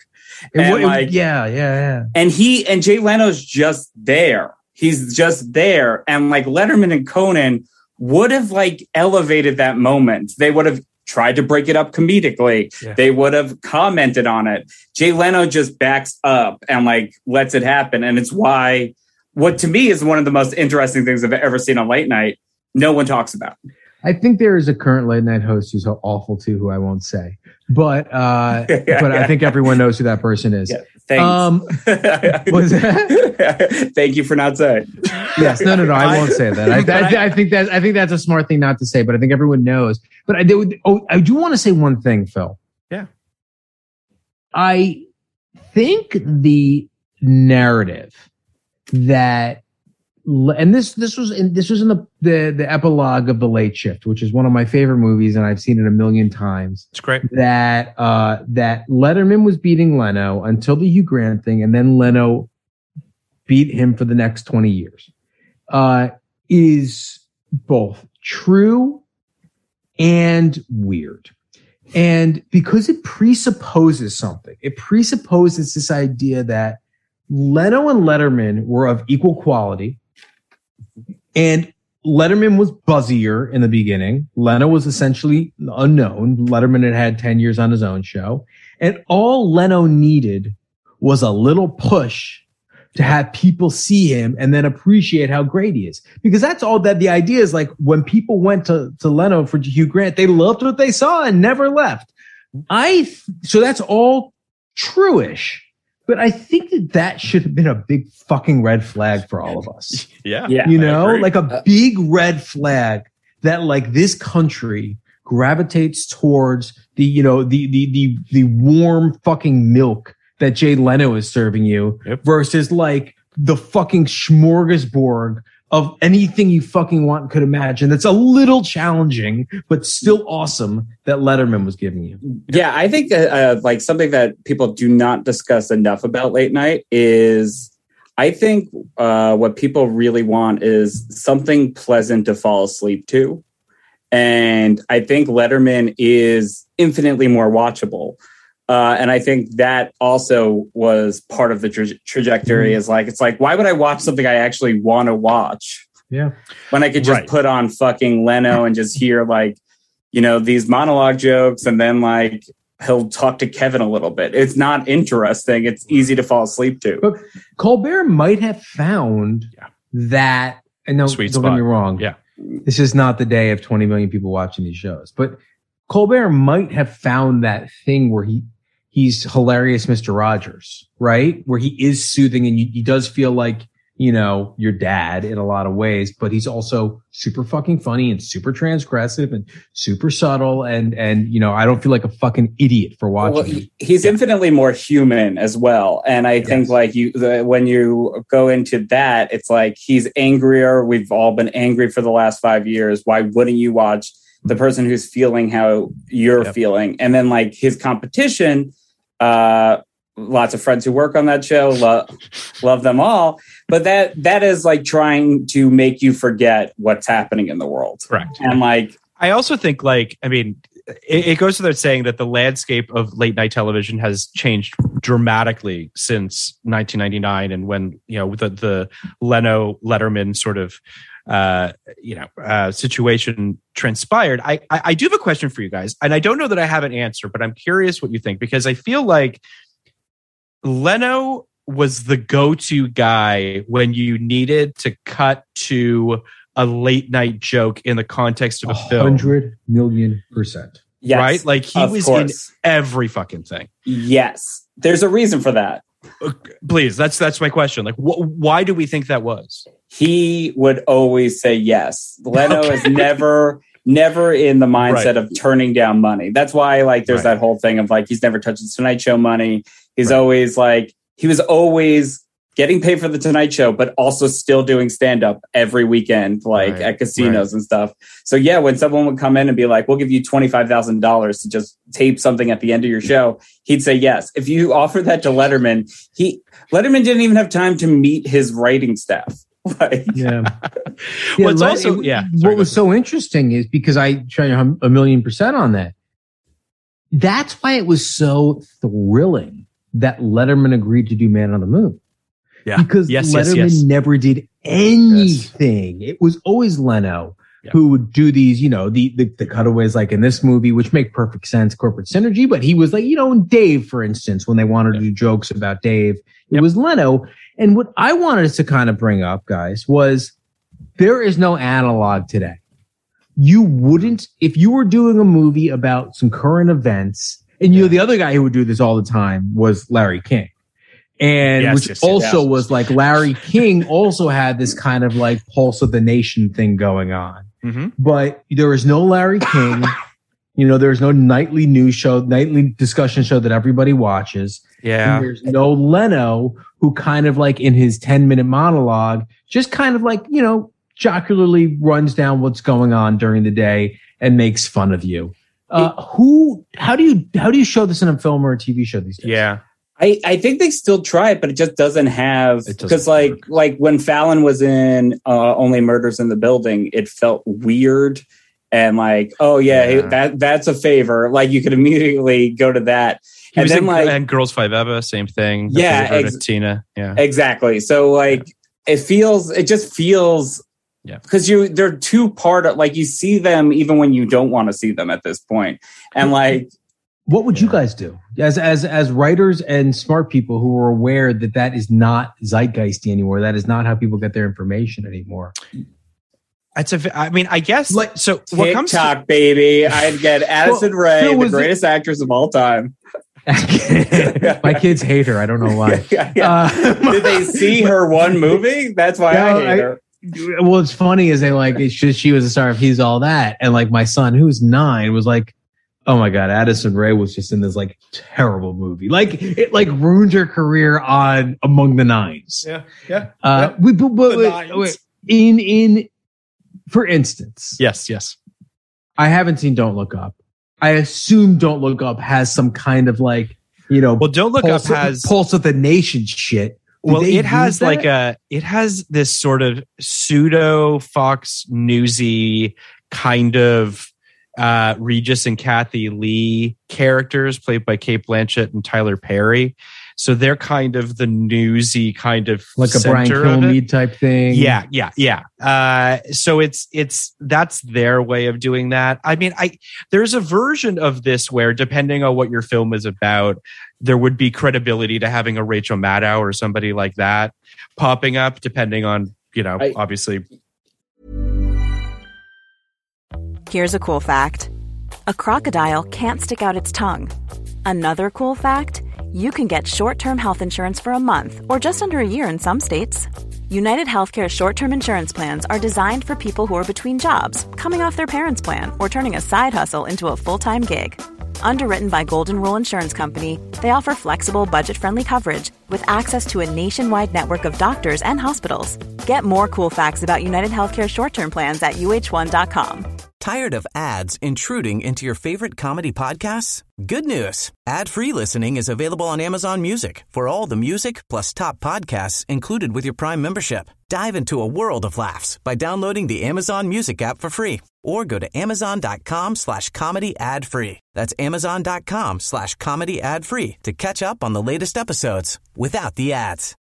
Yeah. And Jay Leno's just there. He's just there, and Letterman and Conan would have elevated that moment. They would have tried to break it up comedically. Yeah. They would have commented on it. Jay Leno just backs up and lets it happen, and it's why what to me is one of the most interesting things I've ever seen on late night. No one talks about. I think there is a current late night host who's awful too, who I won't say, but I think everyone knows who that person is. Yeah, thanks. Was that? Thank you for not saying. Yes, no, I won't say that. I think that's a smart thing not to say, but I think everyone knows. But I do want to say one thing, Phil. Yeah, I think the narrative that. And this was in the epilogue of The Late Shift, which is one of my favorite movies, and I've seen it a million times. It's great. That Letterman was beating Leno until the Hugh Grant thing, and then Leno beat him for the next 20 years. Is both true and weird. And because it presupposes something, it presupposes this idea that Leno and Letterman were of equal quality. And Letterman was buzzier in the beginning. Leno was essentially unknown. Letterman had 10 years on his own show. And all Leno needed was a little push to have people see him and then appreciate how great he is. Because that's all that the idea is. Like when people went to Leno for Hugh Grant, they loved what they saw and never left. So that's all true-ish. But I think that should have been a big fucking red flag for all of us. Yeah. You know, like a big red flag that like this country gravitates towards the warm fucking milk that Jay Leno is serving you versus like the fucking smorgasbord of anything you fucking want and could imagine. That's a little challenging, but still awesome that Letterman was giving you. Yeah, I think like something that people do not discuss enough about late night is I think what people really want is something pleasant to fall asleep to. And I think Letterman is infinitely more watchable. And I think that also was part of the trajectory is like, it's like, why would I watch something I actually want to watch? Yeah. When I could just put on fucking Leno and just hear like, these monologue jokes. And then like, he'll talk to Kevin a little bit. It's not interesting. It's easy to fall asleep to. But Colbert might have found that, and no, don't get me wrong. Yeah. This is not the day of 20 million people watching these shows, but Colbert might have found that thing where he's hilarious, Mr. Rogers, right? Where he is soothing and he does feel like, your dad in a lot of ways, but he's also super fucking funny and super transgressive and super subtle. And I don't feel like a fucking idiot for watching him. He's infinitely more human as well. And I think like when you go into that, it's like he's angrier. We've all been angry for the last 5 years. Why wouldn't you watch the person who's feeling how you're feeling? And then like his competition, lots of friends who work on that show, love them all. But that is like trying to make you forget what's happening in the world. Correct. And like, I also think like, I mean, it goes without saying that the landscape of late night television has changed dramatically since 1999. And when, the Leno Letterman sort of, situation transpired. I do have a question for you guys, and I don't know that I have an answer, but I'm curious what you think, because I feel like Leno was the go-to guy when you needed to cut to a late night joke in the context of a film. 100 million%. Yes, right? Like he was in every fucking thing. Yes. There's a reason for that. Please, that's my question. Like, why do we think that was? He would always say yes. Leno is never in the mindset of turning down money. That's why like there's that whole thing of like he's never touched the Tonight Show money. He's always like he was always getting paid for the Tonight Show, but also still doing stand-up every weekend, like at casinos and stuff. So yeah, when someone would come in and be like, we'll give you $25,000 to just tape something at the end of your show, he'd say yes. If you offer that to Letterman, Letterman didn't even have time to meet his writing staff. Like, what was so interesting is because I try 1,000,000% on that. That's why it was so thrilling that Letterman agreed to do Man on the Moon. Yeah. Because Letterman never did anything. It was always Leno who would do these, the cutaways like in this movie, which make perfect sense, corporate synergy. But he was like, Dave, for instance, when they wanted to do jokes about Dave, it was Leno. And what I wanted to kind of bring up, guys, was there is no analog today. You wouldn't, if you were doing a movie about some current events, and the other guy who would do this all the time was Larry King. And was like Larry King also had this kind of like pulse of the nation thing going on. Mm-hmm. But there is no Larry King. There's no nightly news show, nightly discussion show that everybody watches. Yeah. And there's no Leno who kind of like in his 10-minute monologue, just kind of like, jocularly runs down what's going on during the day and makes fun of you. How do you show this in a film or a TV show these days? Yeah. I think they still try it, but it just doesn't have, because like when Fallon was in Only Murders in the Building, it felt weird and like, that's a favor. Like you could immediately go to that. And then and Girls Five Eva, same thing. Tina. Yeah, exactly. So like it just feels because they're two part of, like you see them even when you don't want to see them at this point. And like What would you guys do as writers and smart people who are aware that that is not zeitgeisty anymore? That is not how people get their information anymore. I guess like so. What TikTok, comes to, baby? I'd get Addison Rae, the greatest actress of all time. My kids hate her. I don't know why. Did they see her one movie? That's why I hate her. Well, it's funny is they like she was a star of He's All That, and like my son who's 9 was like, oh my God, Addison Rae was just in this like terrible movie. Like it like ruined her career on Among the Nines. Yeah. In for instance, yes. I haven't seen Don't Look Up. I assume Don't Look Up has some kind of like, Well, Don't Look Up has Pulse of the Nation shit. It has this sort of pseudo Fox Newsy kind of Regis and Kathy Lee characters played by Cate Blanchett and Tyler Perry. So they're kind of the newsy kind of like a Brian Kilmeade type thing. Yeah. So that's their way of doing that. I mean, there's a version of this where depending on what your film is about, there would be credibility to having a Rachel Maddow or somebody like that popping up, depending on, obviously. Here's a cool fact. A crocodile can't stick out its tongue. Another cool fact, you can get short-term health insurance for a month or just under a year in some states. United Healthcare short-term insurance plans are designed for people who are between jobs, coming off their parents' plan, or turning a side hustle into a full-time gig. Underwritten by Golden Rule Insurance Company, they offer flexible, budget-friendly coverage with access to a nationwide network of doctors and hospitals. Get more cool facts about United Healthcare short-term plans at uh1.com. Tired of ads intruding into your favorite comedy podcasts? Good news. Ad-free listening is available on Amazon Music for all the music plus top podcasts included with your Prime membership. Dive into a world of laughs by downloading the Amazon Music app for free or go to amazon.com/comedy ad-free. That's amazon.com/comedy ad-free to catch up on the latest episodes without the ads.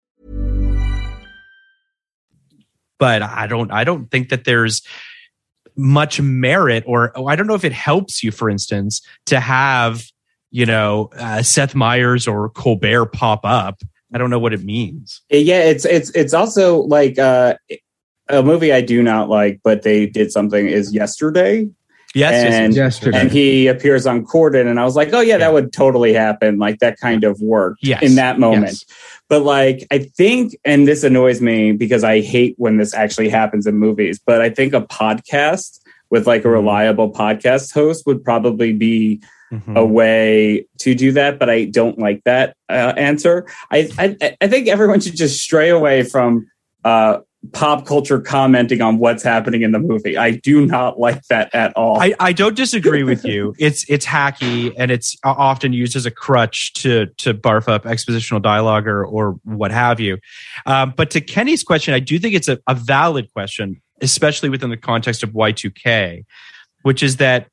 But I don't think that there's much merit, or I don't know if it helps you, for instance, to have, Seth Meyers or Colbert pop up. I don't know what it means. Yeah, it's also like a movie I do not like, but they did something is Yesterday. Yes, Yesterday. And he appears on Corden, and I was like, oh yeah, that would totally happen. Like that kind of worked in that moment. Yes. But like, I think, and this annoys me because I hate when this actually happens in movies, but I think a podcast with like a reliable podcast host would probably be a way to do that. But I don't like that answer. I think everyone should just stray away from pop culture commenting on what's happening in the movie. I do not like that at all. I don't disagree with you. It's hacky, and it's often used as a crutch to barf up expositional dialogue or what have you. But to Kenny's question, I do think it's a valid question, especially within the context of Y2K, which is that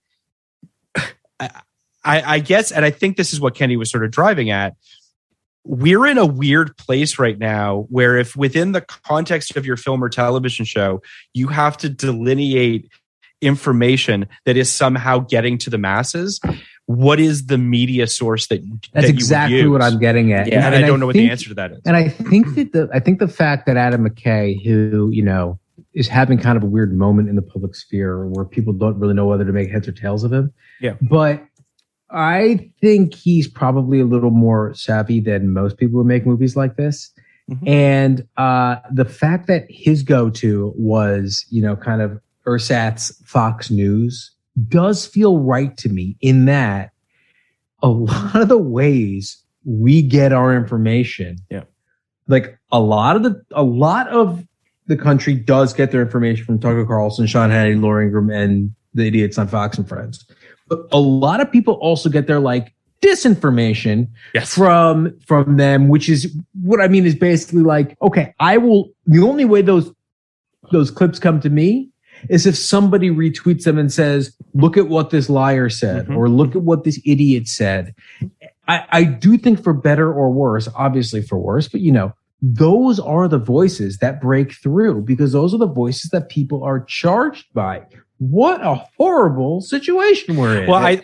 I guess, and I think this is what Kenny was sort of driving at, we're in a weird place right now where if within the context of your film or television show, you have to delineate information that is somehow getting to the masses, what is the media source that that's exactly what I'm getting at? Yeah, and I don't know what the answer to that is. And I think that the fact that Adam McKay, who, is having kind of a weird moment in the public sphere where people don't really know whether to make heads or tails of him. Yeah. But I think he's probably a little more savvy than most people who make movies like this. Mm-hmm. And the fact that his go-to was, kind of ersatz Fox News does feel right to me in that a lot of the ways we get our information, like a lot of the country does get their information from Tucker Carlson, Sean Hannity, Laura Ingraham, and the idiots on Fox and Friends. But a lot of people also get their like disinformation from them, which is what I mean is basically like, okay, the only way those clips come to me is if somebody retweets them and says, look at what this liar said, or look at what this idiot said. I do think for better or worse, obviously for worse, but those are the voices that break through because those are the voices that people are charged by. What a horrible situation we're in. Well,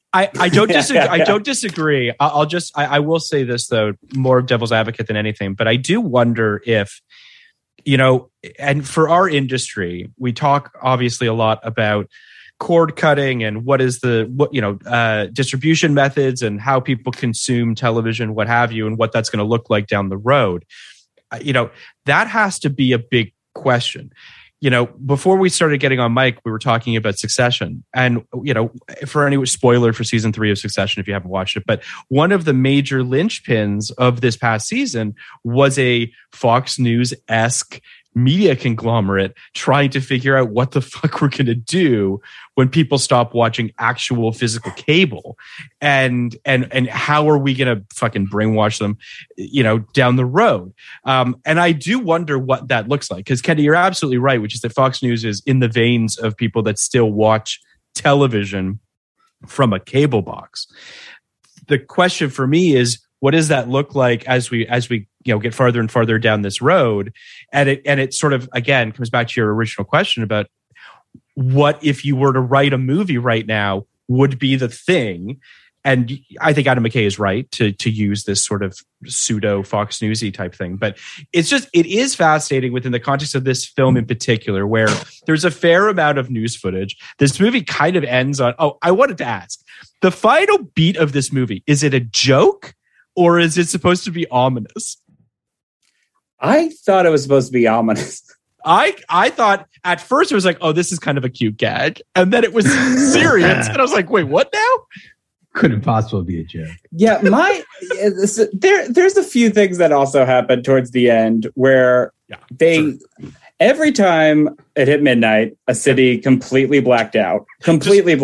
I don't disagree. I don't disagree. I will say this though, more devil's advocate than anything, but I do wonder if, and for our industry, we talk obviously a lot about cord cutting and what distribution methods and how people consume television, what have you, and what that's going to look like down the road. That has to be a big question. Before we started getting on mic, we were talking about Succession, and for any spoiler for season 3 of Succession, if you haven't watched it, but one of the major linchpins of this past season was a Fox News-esque media conglomerate trying to figure out what the fuck we're going to do when people stop watching actual physical cable, and how are we going to fucking brainwash them, down the road. And I do wonder what that looks like, because Kenny, you're absolutely right, which is that Fox News is in the veins of people that still watch television from a cable box. The question for me is, what does that look like as we get farther and farther down this road? And it sort of, again, comes back to your original question about what if you were to write a movie right now would be the thing. And I think Adam McKay is right to use this sort of pseudo Fox Newsy type thing. But it is fascinating within the context of this film in particular, where there's a fair amount of news footage. This movie kind of ends on, I wanted to ask, the final beat of this movie, is it a joke or is it supposed to be ominous? I thought it was supposed to be ominous. I thought at first it was like, oh, this is kind of a cute gag. And then it was serious. And I was like, wait, what now? Couldn't possibly be a joke. Yeah, there's a few things that also happened towards the end where every time it hit midnight, a city completely blacked out. And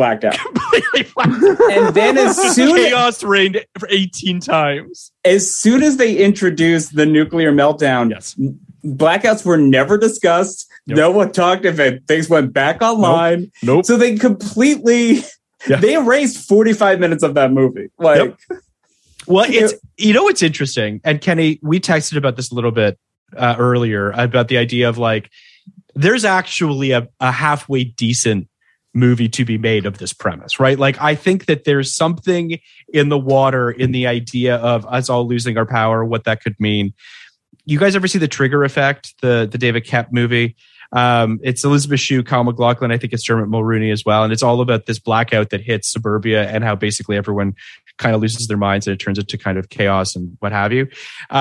then as soon chaos reigned for 18 times. As soon as they introduced the nuclear meltdown, blackouts were never discussed. Yep. No one talked if things went back online. Nope. So they completely they erased 45 minutes of that movie. Well, it's what's interesting, and Kenny, we texted about this a little bit earlier about the idea of like, there's actually a halfway decent movie to be made of this premise, right? Like, I think that there's something in the water in the idea of us all losing our power, what that could mean. You guys ever see The Trigger Effect, the David Koepp movie? It's Elizabeth Shue, Kyle MacLachlan, I think it's Dermot Mulroney as well. And it's all about this blackout that hits suburbia and how basically everyone kind of loses their minds and it turns into kind of chaos and what have you.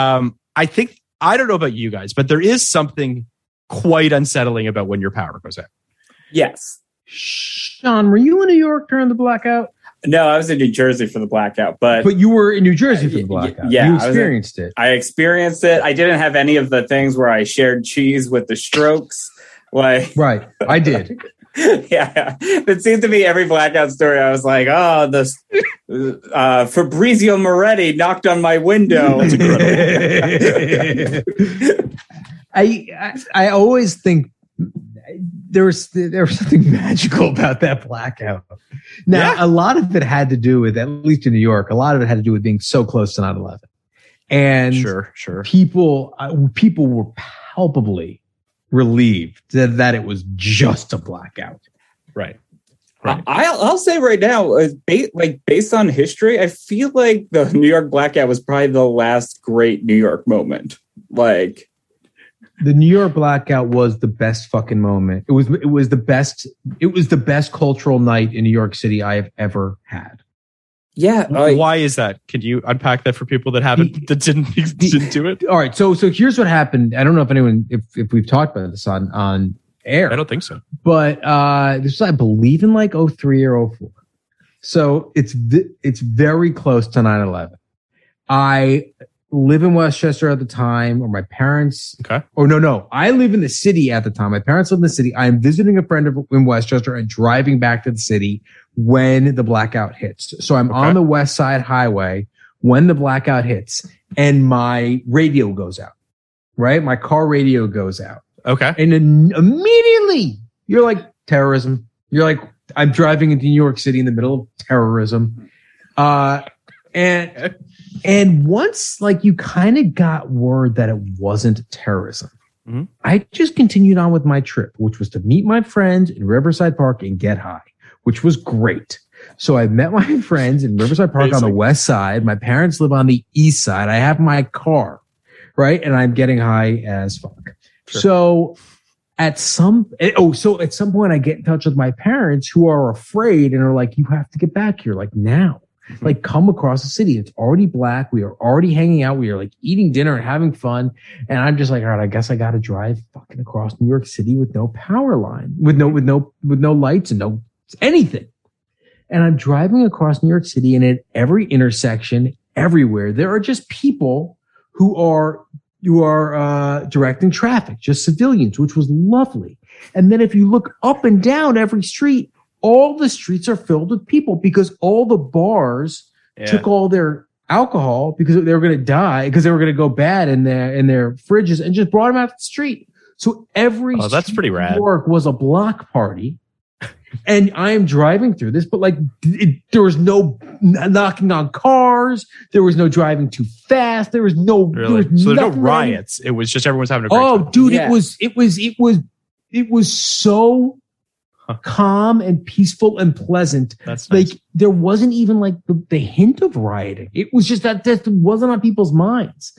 I don't know about you guys, but there is something quite unsettling about when your power goes out. Yes. Sean, were you in New York during the blackout? No, I was in New Jersey for the blackout, but you were in New Jersey for the blackout. Yeah, you experienced it. I experienced it. I didn't have any of the things where I shared cheese with the Strokes. Right, I did. Yeah, it seemed to be every blackout story. I was like, oh, this Fabrizio Moretti knocked on my window. That's incredible. I always think there was something magical about that blackout. Now, a lot of it had to do with, at least in New York, a lot of it had to do with being so close to 9/11. And sure. People were palpably relieved that it was just a blackout. Right. I'll say right now, based on history, I feel like the New York blackout was probably the last great New York moment. Like, the New York blackout was the best fucking moment. It was the best. It was the best cultural night in New York City I have ever had. Yeah. Why is that? Can you unpack that for people that didn't do it? All right. So here's what happened. I don't know if we've talked about this on air. I don't think so. But this was, I believe, in like 03 or 04. So it's very close to 9/11. I live in Westchester at the time, or my parents. Okay. Or no. I live in the city at the time. My parents live in the city. I am visiting a friend in Westchester and driving back to the city when the blackout hits. So I'm on the West Side Highway when the blackout hits, and my radio goes out. Right, my car radio goes out. Okay. And then immediately you're like, terrorism. You're like, I'm driving into New York City in the middle of terrorism. And once like you kind of got word that it wasn't terrorism, I just continued on with my trip, which was to meet my friends in Riverside Park and get high, which was great. So I met my friends in Riverside Park on the west side. My parents live on the east side. I have my car, right? And I'm getting high as fuck. Sure. So at some point I get in touch with my parents who are afraid and are like, you have to get back here, like now. Like, come across the city. It's already black. We are already hanging out. We are like eating dinner and having fun. And I'm just like, all right, I guess I got to drive fucking across New York City with no power line, with no lights and no anything. And I'm driving across New York City, and at every intersection, everywhere, there are just people who are directing traffic, just civilians, which was lovely. And then if you look up and down every street, all the streets are filled with people because all the bars took all their alcohol because they were going to die, because they were going to go bad in their fridges, and just brought them out to the street. So every that's pretty rad. New York was a block party. And I am driving through this, but like there was no knocking on cars. There was no driving too fast. There was no, so there's no riots. It was just everyone's having a great time. Oh, dude, it was so calm and peaceful and pleasant. That's nice. Like there wasn't even like the hint of rioting. It was just that wasn't on people's minds.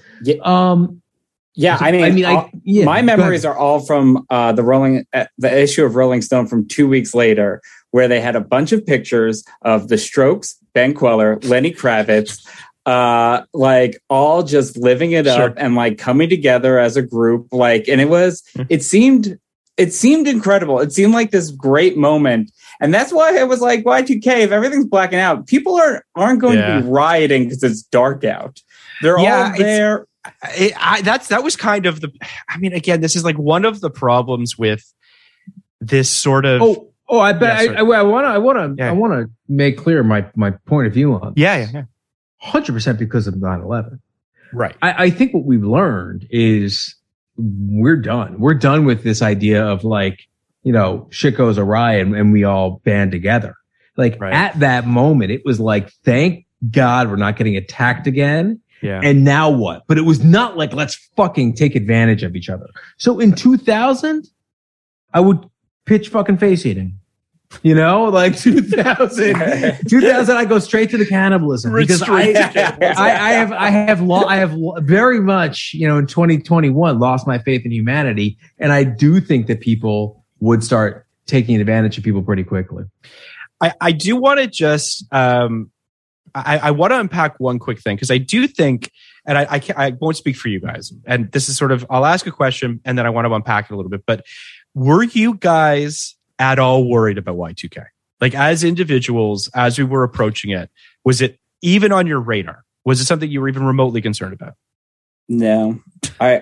Yeah. My memories are all from the issue of Rolling Stone from 2 weeks later, where they had a bunch of pictures of the Strokes, Ben Queller, Lenny Kravitz, like all just living it up and like coming together as a group. Like, and it seemed incredible. It seemed like this great moment. And that's why I was like, Y2K, if everything's blacking out, people aren't going to be rioting because it's dark out. They're all there. That was kind of again, this is like one of the problems with this sort of. I bet I want to make clear my point of view on this. Yeah. 100% because of 9/11. Right. I think what we've learned is we're done. We're done with this idea of like, shit goes awry and we all band together. Like at that moment, it was like, thank God we're not getting attacked again. Yeah. And now what? But it was not like, let's fucking take advantage of each other. So in 2000, I would pitch fucking face eating. Like 2000, I go straight to the cannibalism because I have very much, in 2021 lost my faith in humanity. And I do think that people would start taking advantage of people pretty quickly. I do want to just, I want to unpack one quick thing, because I do think, and I won't speak for you guys, and this is sort of, I'll ask a question and then I want to unpack it a little bit, but were you guys at all worried about Y2K? Like as individuals, as we were approaching it, was it even on your radar? Was it something you were even remotely concerned about? No, I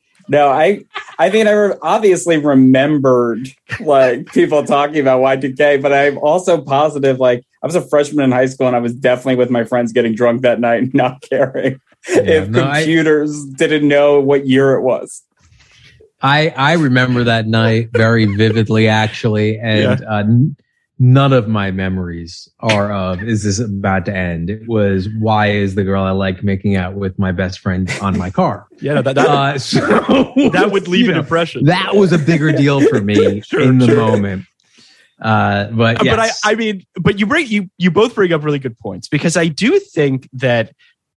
think I obviously remembered like people talking about Y2K, but I'm also positive, like I was a freshman in high school and I was definitely with my friends getting drunk that night and not caring computers didn't know what year it was. I remember that night very vividly, actually, and none of my memories are of, is this about to end? It was, why is the girl I like making out with my best friend on my car? Yeah, that would leave an impression. That was a bigger deal for me in the moment. But yes. But you both bring up really good points, because I do think that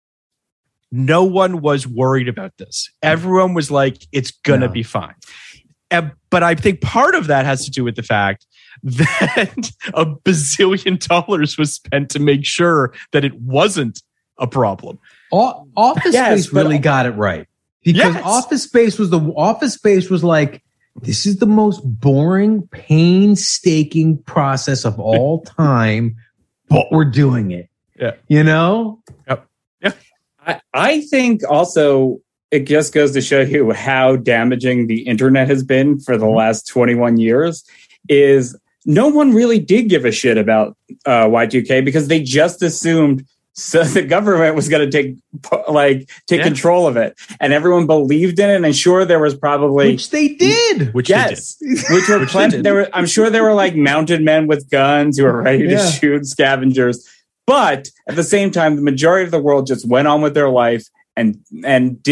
no one was worried about this. Everyone was like, it's going to be fine. But I think part of that has to do with the fact that a bazillion dollars was spent to make sure that it wasn't a problem. Office Space really got it right. Because Office Space was like, this is the most boring, painstaking process of all time, but we're doing it. Yeah. Yep. Yeah. I think also it just goes to show you how damaging the internet has been for the last 21 years is no one really did give a shit about Y2K because they just assumed the government was going to take control of it, and everyone believed in it. And sure, there was probably which they did, which were plenty. I'm sure there were like mounted men with guns who were ready to shoot scavengers. But at the same time, the majority of the world just went on with their life and didn't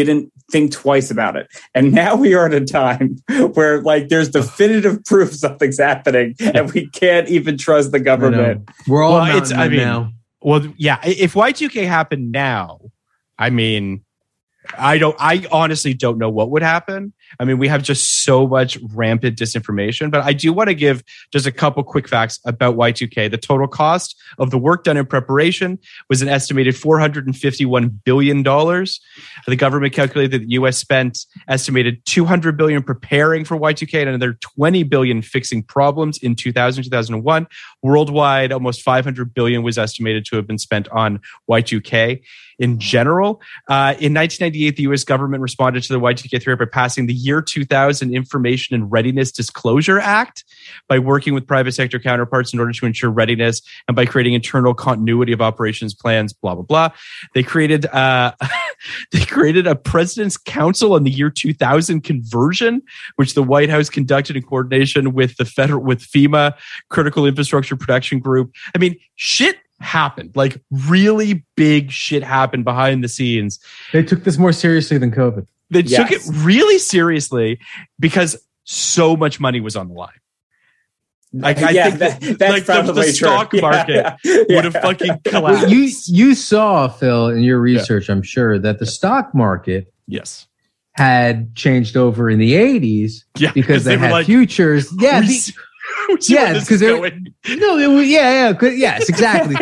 think twice about it. And now we are at a time where like there's definitive proof something's happening and we can't even trust the government. We're all now. Well, yeah, if Y2K happened now, I mean, I honestly don't know what would happen. I mean, we have just so much rampant disinformation, but I do want to give just a couple quick facts about Y2K. The total cost of the work done in preparation was an estimated $451 billion. The government calculated that the U.S. spent estimated $200 billion preparing for Y2K and another $20 billion fixing problems in 2000, 2001. Worldwide, almost $500 billion was estimated to have been spent on Y2K. In general, in 1998, the U.S. government responded to the Y2K threat by passing the Year 2000 Information and Readiness Disclosure Act by working with private sector counterparts in order to ensure readiness and by creating internal continuity of operations plans, blah, blah, blah. They created a President's Council on the Year 2000 conversion, which the White House conducted in coordination with with FEMA, Critical Infrastructure Protection Group. I mean, shit happened. Like really big shit happened behind the scenes. They took this more seriously than COVID. They took it really seriously because so much money was on the line. Like I think that's like the stock market would have fucking collapsed. You saw, Phil, in your research, I'm sure, that the stock market had changed over in the 80s because they had like, futures. Yeah. Yeah, because yes, exactly.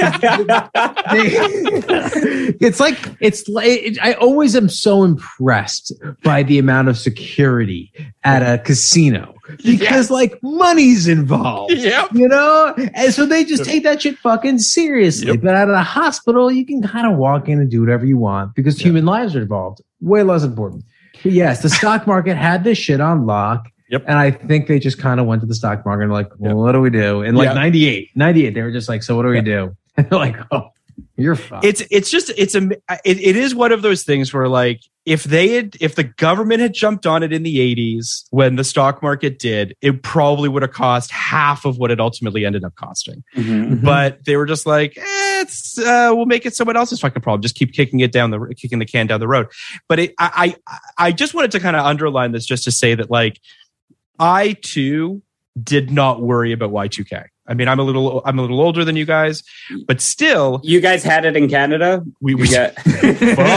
I always am so impressed by the amount of security at a casino because like money's involved, you know, and so they just take that shit fucking seriously. But at a hospital, you can kind of walk in and do whatever you want because human lives are involved. Way less important. But yes, the stock market had this shit on lock. Yep. And I think they just kind of went to the stock market and like, well, what do we do? And like 98, they were just like, so what do we do? And they're like, oh, you're fucked. It is one of those things where like, if the government had jumped on it in the 80s when the stock market did, it probably would have cost half of what it ultimately ended up costing. Mm-hmm. But they were just like, we'll make it someone else's fucking problem. Just keep kicking the can down the road. But I just wanted to kind of underline this just to say that like, I too did not worry about Y2K. I mean, I'm a little older than you guys, but still, you guys had it in Canada. We got fuck you.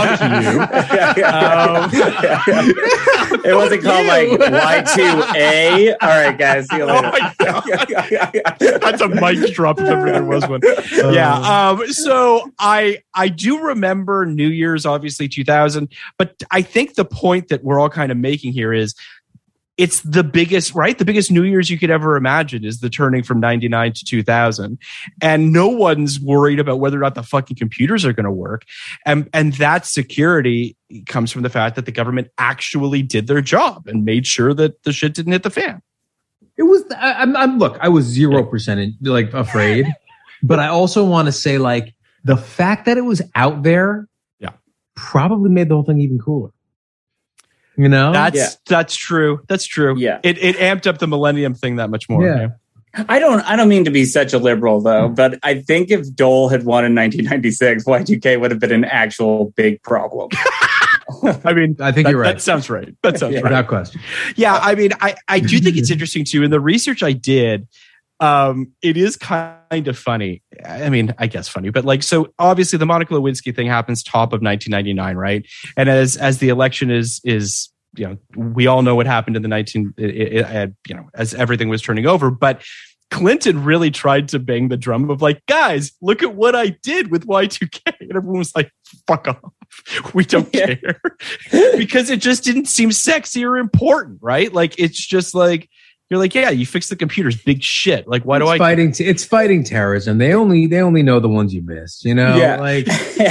It wasn't called like Y2A. All right, guys, see you later. That's a mic drop if ever there was one. So I do remember New Year's, obviously 2000, but I think the point that we're all kind of making here is. It's the biggest, right? The biggest New Year's you could ever imagine is the turning from 99 to 2000. And no one's worried about whether or not the fucking computers are going to work. And that security comes from the fact that the government actually did their job and made sure that the shit didn't hit the fan. It was, look, I was 0% like afraid, but I also want to say like the fact that it was out there probably made the whole thing even cooler. You know, that's true. That's true. Yeah, it amped up the Millennium thing that much more. Yeah. I don't mean to be such a liberal though, but I think if Dole had won in 1996, Y2K would have been an actual big problem. I mean, I think you're right. That sounds right. That sounds right. Without question. Yeah, I mean, I do think it's interesting too. In the research I did, it is kind of funny. I mean, I guess funny, but like, so obviously the Monica Lewinsky thing happens top of 1999, right? And as the election is, you know, we all know what happened in the as everything was turning over, but Clinton really tried to bang the drum of like, guys, look at what I did with Y2K. And everyone was like, fuck off. We don't care. Because it just didn't seem sexy or important, right? Like, it's just like, you're like, yeah, you fixed the computers, big shit. Like, why it's fighting terrorism. They only know the ones you missed, you know? Yeah. Like,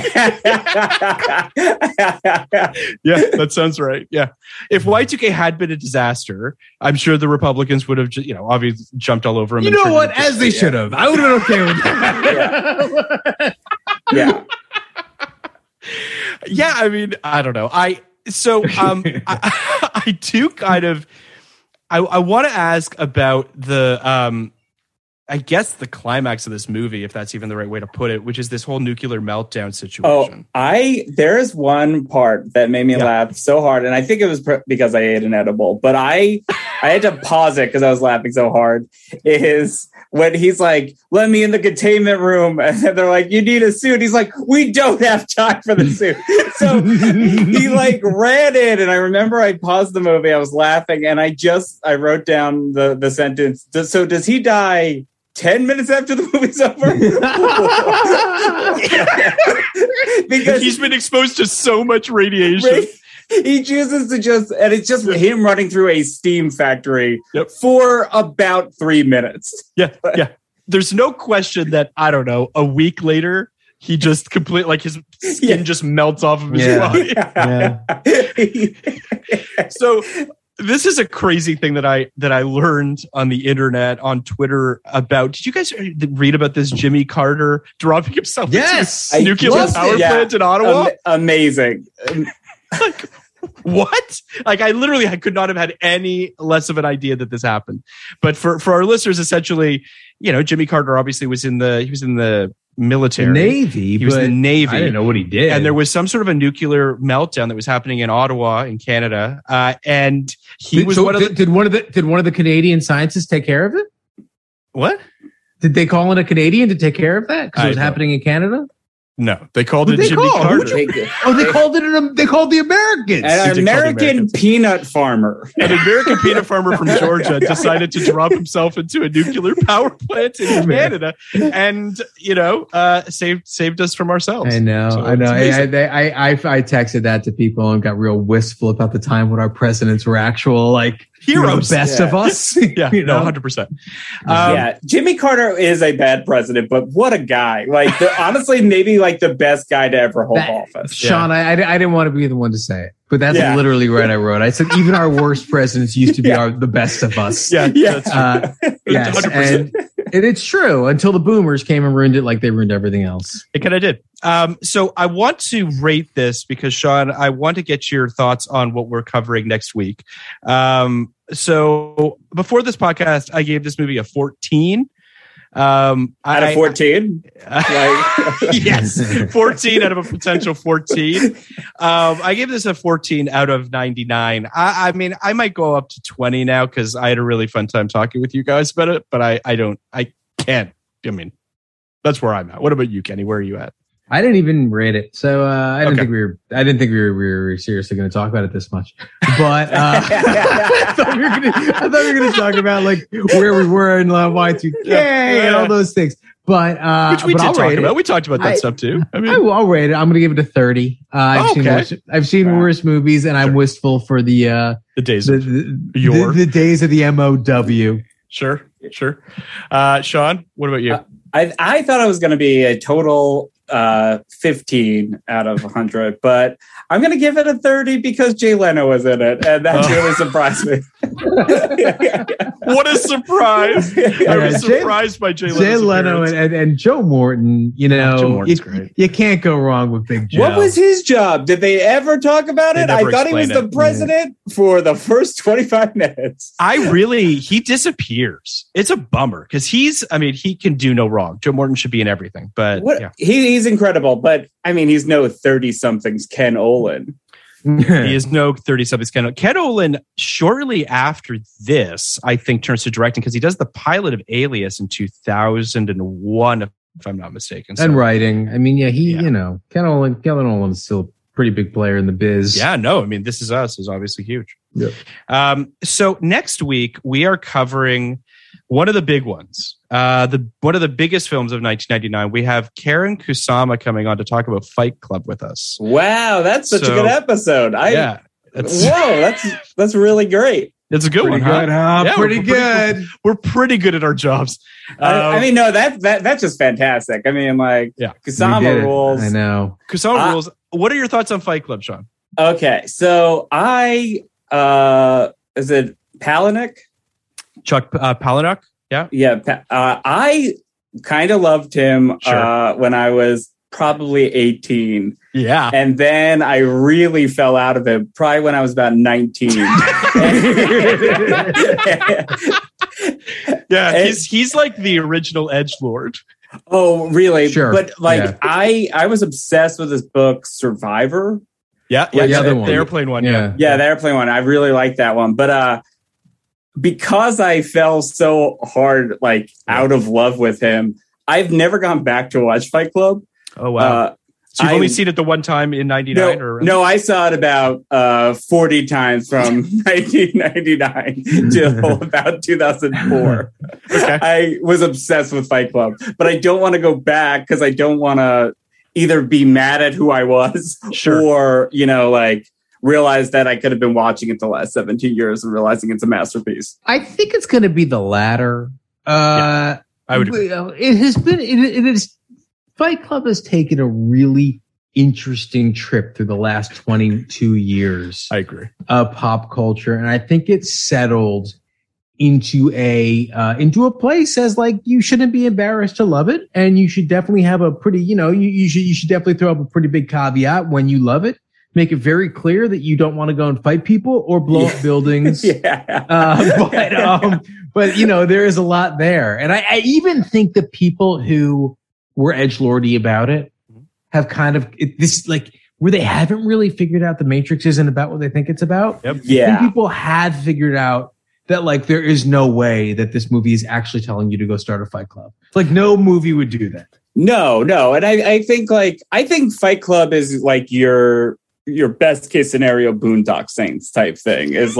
yeah, that sounds right. Yeah. If Y2K had been a disaster, I'm sure the Republicans would have, obviously jumped all over him. You know what? As they should have. I would have been okay with that. Yeah. Yeah. I mean, I don't know. I do kind of, I want to ask about the I guess the climax of this movie, if that's even the right way to put it, which is this whole nuclear meltdown situation. There is one part that made me laugh so hard, and I think it was because I ate an edible, but I had to pause it because I was laughing so hard. Is when he's like, "Let me in the containment room," and they're like, "You need a suit." He's like, "We don't have time for the suit." So he like ran in, and I remember I paused the movie. I was laughing, and I wrote down the sentence. So does he die 10 minutes after the movie's over? Because he's been exposed to so much radiation. He chooses to and it's just him running through a steam factory for about 3 minutes. Yeah. There's no question that, I don't know, a week later, he just his skin just melts off of his body. So this is a crazy thing that I learned on the internet, on Twitter about. Did you guys read about this Jimmy Carter dropping himself into a nuclear power plant in Ottawa? Amazing. Like, what? Like, I could not have had any less of an idea that this happened. But for our listeners, essentially, Jimmy Carter obviously was in the military, Navy. He was in the Navy. I didn't know what he did. And there was some sort of a nuclear meltdown that was happening in Ottawa, in Canada. And he was did one of the Canadian scientists take care of it? What? Did they call in a Canadian to take care of that? Because it was happening in Canada? No, they called it Jimmy Carter. They called the Americans. An American peanut farmer. An American peanut farmer from Georgia decided to drop himself into a nuclear power plant in Canada, and saved us from ourselves. I know. So I texted that to people and got real wistful about the time when our presidents were actual heroes, the best of us. 100%. Jimmy Carter is a bad president, but what a guy! Honestly, maybe the best guy to ever hold office. Sean, I didn't want to be the one to say it, but that's literally what I wrote. I said even our worst presidents used to be the best of us. Yes, and it's true until the boomers came and ruined it, like they ruined everything else. It kind of did. So I want to rate this because, Sean, I want to get your thoughts on what we're covering next week. So before this podcast, I gave this movie a 14. Out of 14? Yes, 14 out of a potential 14. I gave this a 14 out of 99. I mean, I might go up to 20 now because I had a really fun time talking with you guys about it, but I can't. I mean, that's where I'm at. What about you, Kenny? Where are you at? I didn't even rate it, so I didn't think we were seriously going to talk about it this much. But I thought we were going to talk about where we were in Y2K and all those things. But which we did talk about. We talked about that stuff too. I mean, I'll rate it. I'm going to give it a 30. I've seen worse movies, and I'm wistful for the days of the days of the MOW. Sure. Sean, what about you? I thought I was going to be a total 15 out of 100, but I'm going to give it a 30 because Jay Leno was in it, and that really surprised me. What a surprise! I was surprised by Jay Leno and Joe Morton. Joe Morton's great. You can't go wrong with Big Joe. What was his job? Did they ever talk about it? I thought he was the president for the first 25 minutes. He disappears. It's a bummer because he can do no wrong. Joe Morton should be in everything, but he's incredible. But I mean, he's no 30-something's Ken Olin. He is no 30-something's Ken Olin. Ken Olin, shortly after this, I think, turns to directing because he does the pilot of Alias in 2001, if I'm not mistaken. And writing. I mean, Ken Olin is still a pretty big player in the biz. Yeah, no, I mean, This Is Us is obviously huge. Yep. So next week, we are covering one of the big ones, one of the biggest films of 1999. We have Karen Kusama coming on to talk about Fight Club with us. Wow, that's such a good episode. That's really great. It's a good one, huh? Yeah, pretty good. We're pretty good at our jobs. That's just fantastic. I mean, Kusama rules. I know. Kusama rules. What are your thoughts on Fight Club, Sean? Okay, so is it Palahniuk? Chuck Palahniuk? Yeah. I kind of loved him when I was probably 18. Yeah. And then I really fell out of it probably when I was about 19. Yeah, he's like the original edgelord. Oh, really? Sure. But I was obsessed with this book, Survivor. Yeah, the the airplane one. Yeah, the airplane one. I really like that one. But because I fell so hard, out of love with him, I've never gone back to watch Fight Club. Oh, wow. So you've only seen it the one time in 99? No, I saw it about 40 times from 1999 till about 2004. Okay. I was obsessed with Fight Club, but I don't want to go back because I don't want to either be mad at who I was or, realize that I could have been watching it the last 17 years and realizing it's a masterpiece. I think it's going to be the latter. I would agree. It is. Fight Club has taken a really interesting trip through the last 22 years. I agree. Of pop culture, and I think it's settled into a place as you shouldn't be embarrassed to love it, and you should definitely have a pretty you should definitely throw up a pretty big caveat when you love it. Make it very clear that you don't want to go and fight people or blow up buildings. But there is a lot there, and I even think the people who were edgelordy about it have kind of where they haven't really figured out the Matrix isn't about what they think it's about. Yep. Yeah. I think people had figured out that there is no way that this movie is actually telling you to go start a fight club. No movie would do that. No. And I think Fight Club is your best case scenario Boondock Saints type thing is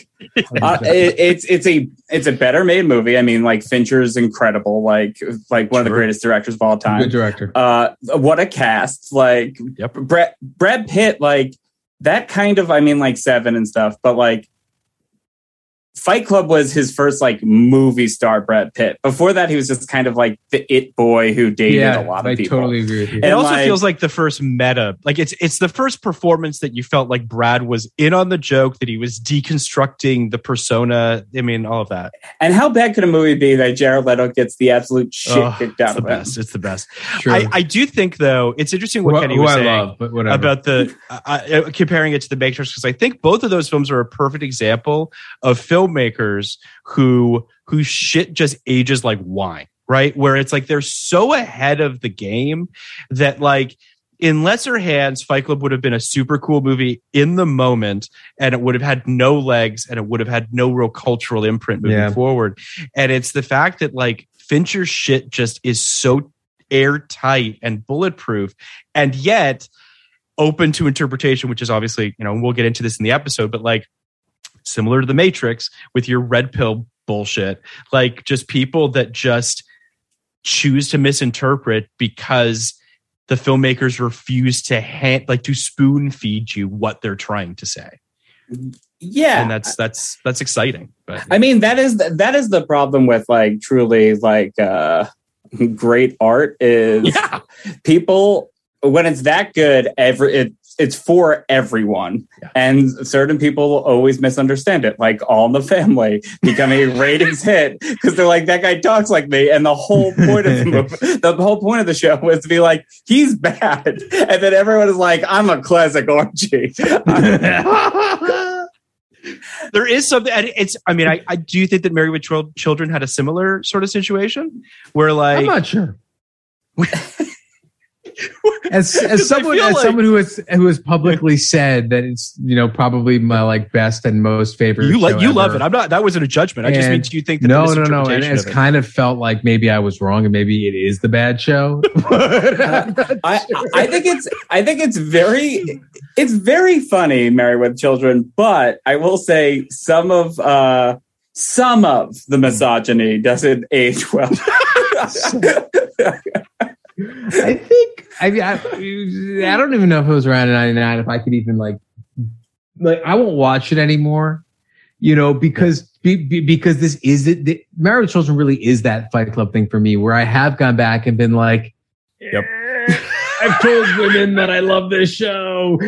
it's a better made movie. I mean, Fincher's incredible, one of the greatest directors of all time. Good director. What a cast! Brad Pitt, that kind of Seven and stuff, but Fight Club was his first movie star Brad Pitt. Before that, he was just kind of the it boy who dated a lot of people. I totally agree with you. It also feels like the first meta. It's the first performance that you felt like Brad was in on the joke, that he was deconstructing the persona. I mean, all of that. And how bad could a movie be that Jared Leto gets the absolute shit kicked out of him? It's the best. I do think, though, it's interesting what Kenny was saying about the comparing it to The Matrix, because I think both of those films are a perfect example of filmmakers who shit just ages like wine, right? Where it's they're so ahead of the game that in lesser hands, Fight Club would have been a super cool movie in the moment, and it would have had no legs, and it would have had no real cultural imprint moving forward. And it's the fact that Fincher's shit just is so airtight and bulletproof, and yet open to interpretation, which is obviously, we'll get into this in the episode, but similar to The Matrix with your red pill bullshit, just people that just choose to misinterpret because the filmmakers refuse to spoon feed you what they're trying to say. Yeah. And that's exciting. But I mean, that is the problem with truly great art is people, when it's that good, it's for everyone. Yeah. And certain people always misunderstand it, All in the Family becoming a ratings hit because they're that guy talks like me. And the whole point of the movie, the whole point of the show was to be he's bad. And then everyone is I'm a classic orgy. There is something. I do think that Married with Children had a similar sort of situation where I'm not sure. As someone who has publicly said that it's probably my like best and most favorite. You show love ever. it. I'm not. That wasn't a judgment. I just mean, do you think that no. And it's kind of felt like maybe I was wrong, and maybe it is the bad show. I think it's very funny, Married with Children, but I will say some of the misogyny doesn't age well. I don't even know if it was around in 99, if I could even like I won't watch it anymore, because this is it. Married with Children really is that Fight Club thing for me, where I have gone back and been like, yep. I've told women that I love this show.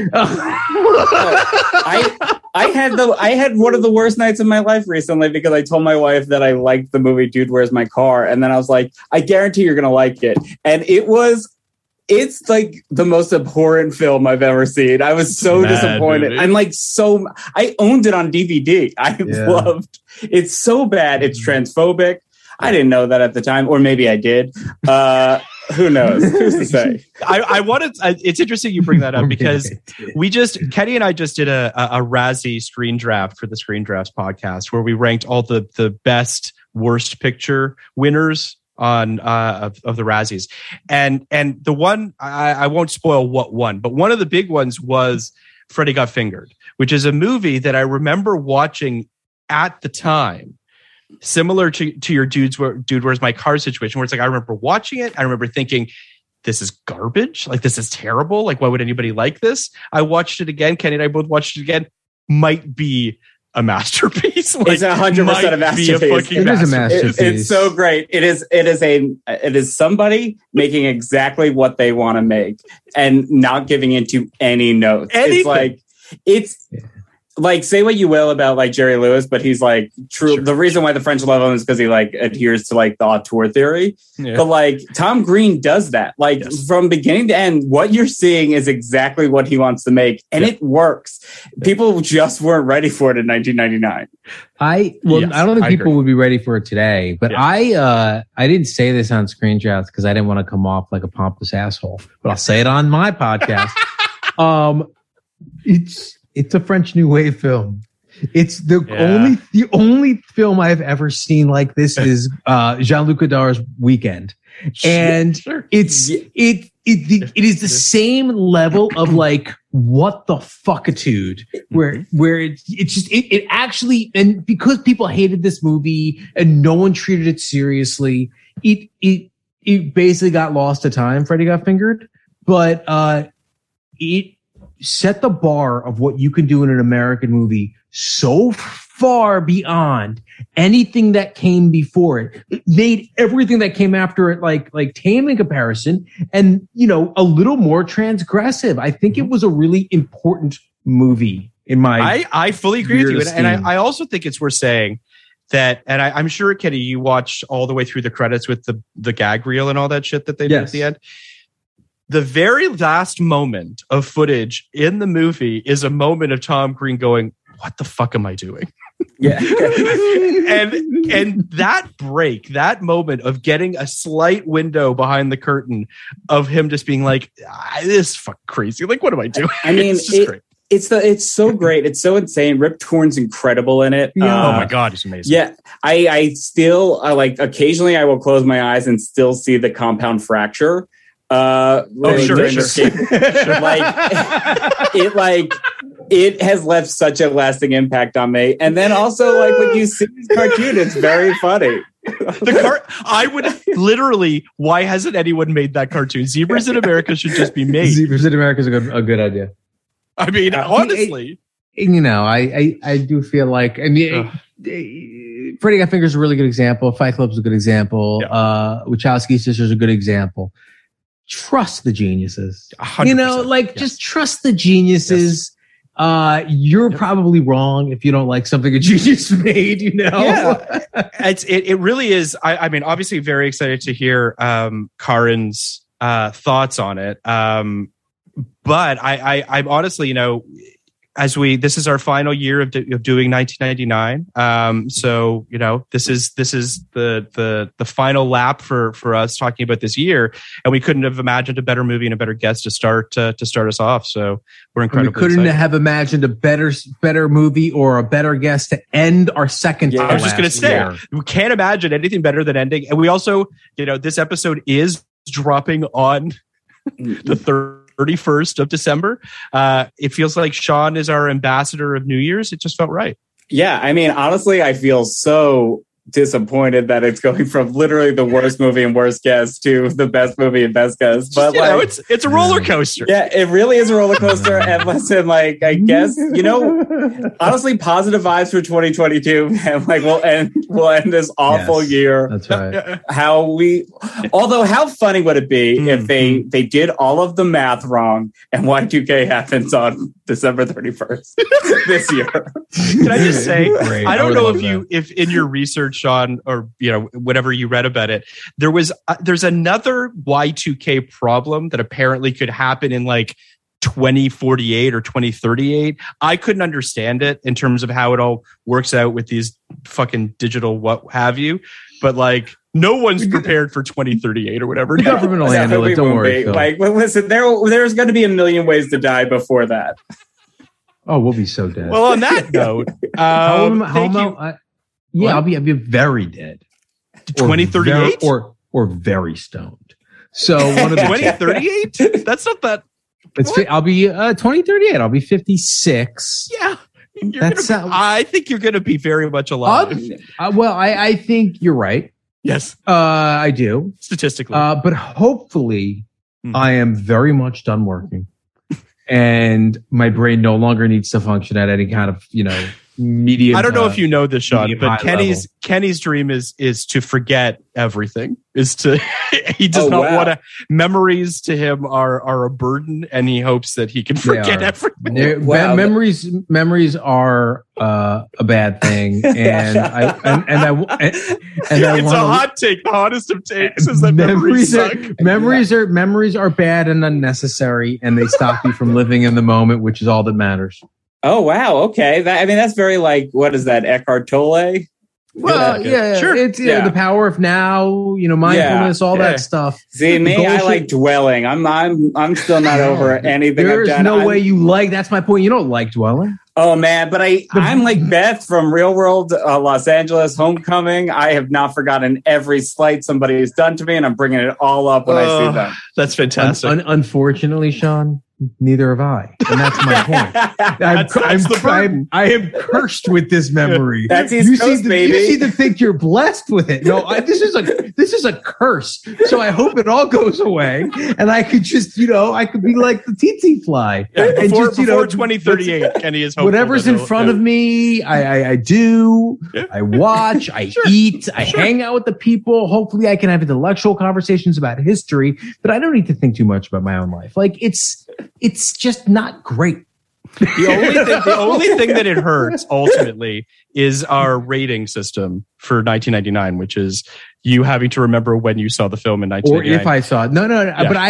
I had one of the worst nights of my life recently because I told my wife that I liked the movie Dude, Where's My Car? And then I was like, I guarantee you're going to like it. And it's like the most abhorrent film I've ever seen. I was so disappointed. I'm I owned it on DVD. I loved it's so bad. It's transphobic. I didn't know that at the time, or maybe I did. Who knows? Who's to say? I wanted. It's interesting you bring that up because Kenny and I just did a Razzie screen draft for the Screen Drafts podcast where we ranked all the best worst picture winners on of the Razzies, and the one I won't spoil what won, but one of the big ones was Freddy Got Fingered, which is a movie that I remember watching at the time. Similar to your Dude, Where's My Car situation, where it's like I remember watching it. I remember thinking, this is garbage. Like, this is terrible. Like, why would anybody like this? I watched it again. Kenny and I both watched it again. Might be a masterpiece. Like, it's 100% a masterpiece. It is a masterpiece. It's so great. It is somebody making exactly what they want to make and not giving into any notes. Anything. It's like, say what you will about like Jerry Lewis, but he's like true. Sure. The reason why the French love him is because he like adheres to like the auteur theory. Yeah. But like Tom Green does that. Like from beginning to end, what you're seeing is exactly what he wants to make, and it works. People just weren't ready for it in 1999. I don't think people would be ready for it today. But I didn't say this on Screen Drafts because I didn't want to come off like a pompous asshole. But I'll say it on my podcast. It's a French New Wave film. It's the only film I've ever seen like this is Jean-Luc Godar's Weekend, and it is the same level of like what the fuckitude where it actually, and because people hated this movie and no one treated it seriously, it basically got lost to time. Freddy Got Fingered, but it set the bar of what you can do in an American movie so far beyond anything that came before it. It made everything that came after it like tame in comparison, and a little more transgressive. I think it was a really important movie in my. I fully agree with you, and I also think it's worth saying that, and I'm sure, Kenny, you watched all the way through the credits with the gag reel and all that shit that they did at the end. The very last moment of footage in the movie is a moment of Tom Green going, "What the fuck am I doing?" Yeah. and that moment of getting a slight window behind the curtain of him just being like, "This is fucking crazy. Like, what am I doing?" I mean, it's just great. It's so great. It's so insane. Rip Torn's incredible in it. Yeah. Oh my God, he's amazing. Yeah. I still like occasionally I will close my eyes and still see the compound fracture. Sure. It has left such a lasting impact on me. And then also like when you see this cartoon, it's very funny. I would literally, why hasn't anyone made that cartoon? Zebras in America should just be made. Zebras in America is a good idea. I mean, honestly, I do feel like, Freddy Got Fingered is a really good example. Fight Club is a good example. Wachowski Sisters is a good example. Trust the geniuses. 100%. Just trust the geniuses. Yes. You're probably wrong if you don't like something a genius made, Yeah. It really is. I mean, obviously very excited to hear Karin's thoughts on it. But I'm honestly, this is our final year of doing 1999. So, this is the final lap for us talking about this year, and we couldn't have imagined a better movie and a better guest to start us off. So we're incredibly We couldn't excited. have imagined a better movie or a better guest to end our second. I was just going to say, we can't imagine anything better than ending. And we also, this episode is dropping on the 31st of December. It feels like Sean is our ambassador of New Year's. It just felt right. Yeah, I mean, honestly, I feel so disappointed that it's going from literally the worst movie and worst guest to the best movie and best guest. But it's a roller coaster. Yeah, it really is a roller coaster. And listen, I guess honestly, positive vibes for 2022. And we'll end this awful year. That's right. How funny would it be if they did all of the math wrong and Y2K happens on December 31st this year? Can I just say, Great. I don't know if in your research, Sean, or whatever you read about it, there's another Y2K problem that apparently could happen in 2048 or 2038. I couldn't understand it in terms of how it all works out with these fucking digital what have you. but like no one's prepared for 2038 or whatever. The government will handle it. Don't worry, Phil. Like, listen, there's going to be a million ways to die before that. Oh, we'll be so dead. Well, on that note, I'll be very dead. 2038 or very stoned. So one of the 2038. That's not that. I'll be 2038. I'll be 56. Yeah. I think you're going to be very much alive. I think you're right. Yes. I do. Statistically. But hopefully I am very much done working and my brain no longer needs to function at any kind of, medium. I don't know if you know this, Sean, but Kenny's dream is to forget everything. He does not want to. Memories to him are a burden, and he hopes that he can forget everything. Memories are a bad thing, and it's a hot take. The hottest of takes is that memories suck. Memories are bad and unnecessary, and they stop you from living in the moment, which is all that matters. Oh, wow. Okay. That's very what is that? Eckhart Tolle? Well, yeah, sure. It's the power of now, mindfulness, all that stuff. See, I like dwelling. I'm still not over anything I've done. There's no way you that's my point. You don't like dwelling. Oh man, but I'm like Beth from Real World Los Angeles Homecoming. I have not forgotten every slight somebody has done to me, and I'm bringing it all up when I see them. That's fantastic. Unfortunately, Sean, neither have I, and that's my point. I am cursed with this memory. That's East Coast, baby. You seem to think you're blessed with it. No, this is a curse. So I hope it all goes away, and I could just, I could be like the tsetse fly. Yeah, before 2038, Kenny is hopeful. Whatever's in front of me, I do. Yeah. I watch. I eat. I hang out with the people. Hopefully, I can have intellectual conversations about history, but I don't need to think too much about my own life. Like it's just not great. The only thing that it hurts ultimately is our rating system for 1999, which is you having to remember when you saw the film in 1999. Or if I saw it. No. Yeah. But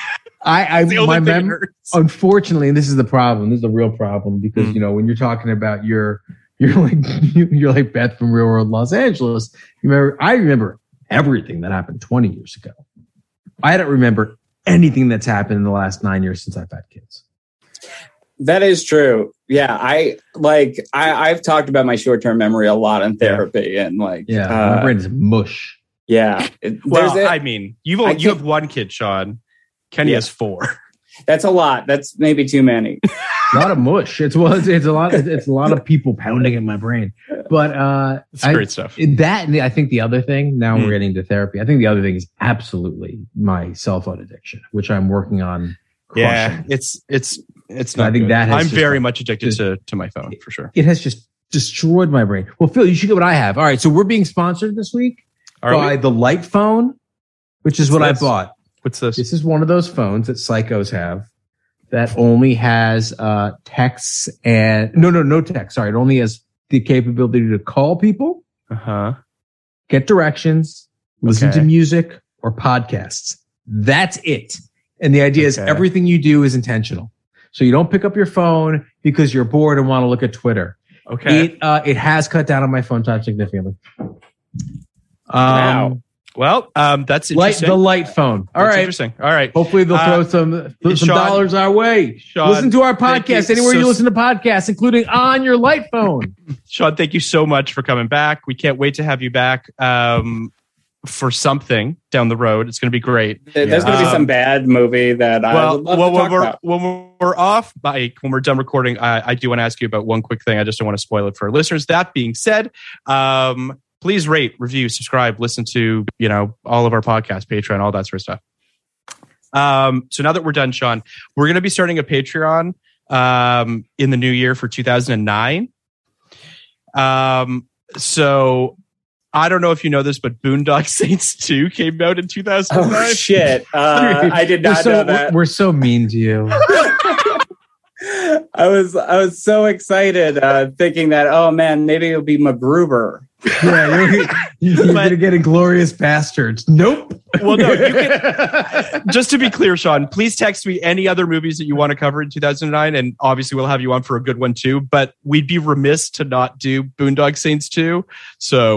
unfortunately, and this is the problem. This is the real problem because when you're talking about you're like Beth from Real World Los Angeles. I remember everything that happened 20 years ago. I don't remember anything that's happened in the last 9 years since I've had kids. That is true. Yeah, I've talked about my short-term memory a lot in therapy, and my brain is mush. Yeah. You have one kid, Sean. Kenny has 4. That's a lot. That's maybe too many. A lot of mush. It's a lot of people pounding in my brain. But it's great stuff. I think the other thing. Now we're getting to therapy. I think the other thing is absolutely my cell phone addiction, which I'm working on. Crushing. Yeah, it's not. I think good. that I'm very much addicted to my phone for sure. It has just destroyed my brain. Well, Phil, you should get what I have. All right, so we're being sponsored this week by the Light Phone, which is what I bought. What's this? This is one of those phones that psychos have that only has texts and no text. Sorry, it only has the capability to call people, get directions, listen to music or podcasts. That's it. And the idea is everything you do is intentional. So you don't pick up your phone because you're bored and want to look at Twitter. Okay. It has cut down on my phone time significantly. Wow. Well, that's interesting. The Light Phone. All right. Interesting. All right. Hopefully they'll throw some dollars our way. Sean, listen to our podcast anywhere you listen to podcasts, including on your Light Phone. Sean, thank you so much for coming back. We can't wait to have you back for something down the road. It's going to be great. There's going to be some bad movie that I would love to talk about. When we're off, when we're done recording, I do want to ask you about one quick thing. I just don't want to spoil it for our listeners. That being said, please rate, review, subscribe, listen to, all of our podcasts, Patreon, all that sort of stuff. So now that we're done, Sean, we're going to be starting a Patreon in the new year for 2009. So I don't know if you know this, but Boondock Saints 2 came out in 2009. Oh, shit. I did not know that. We're so mean to you. I was so excited thinking that, oh man, maybe it'll be MacGruber. Yeah, you're going to get Inglourious Bastards. Nope. Well, no, you can. Just to be clear, Sean, please text me any other movies that you want to cover in 2009, and obviously we'll have you on for a good one too. But we'd be remiss to not do Boondock Saints 2. So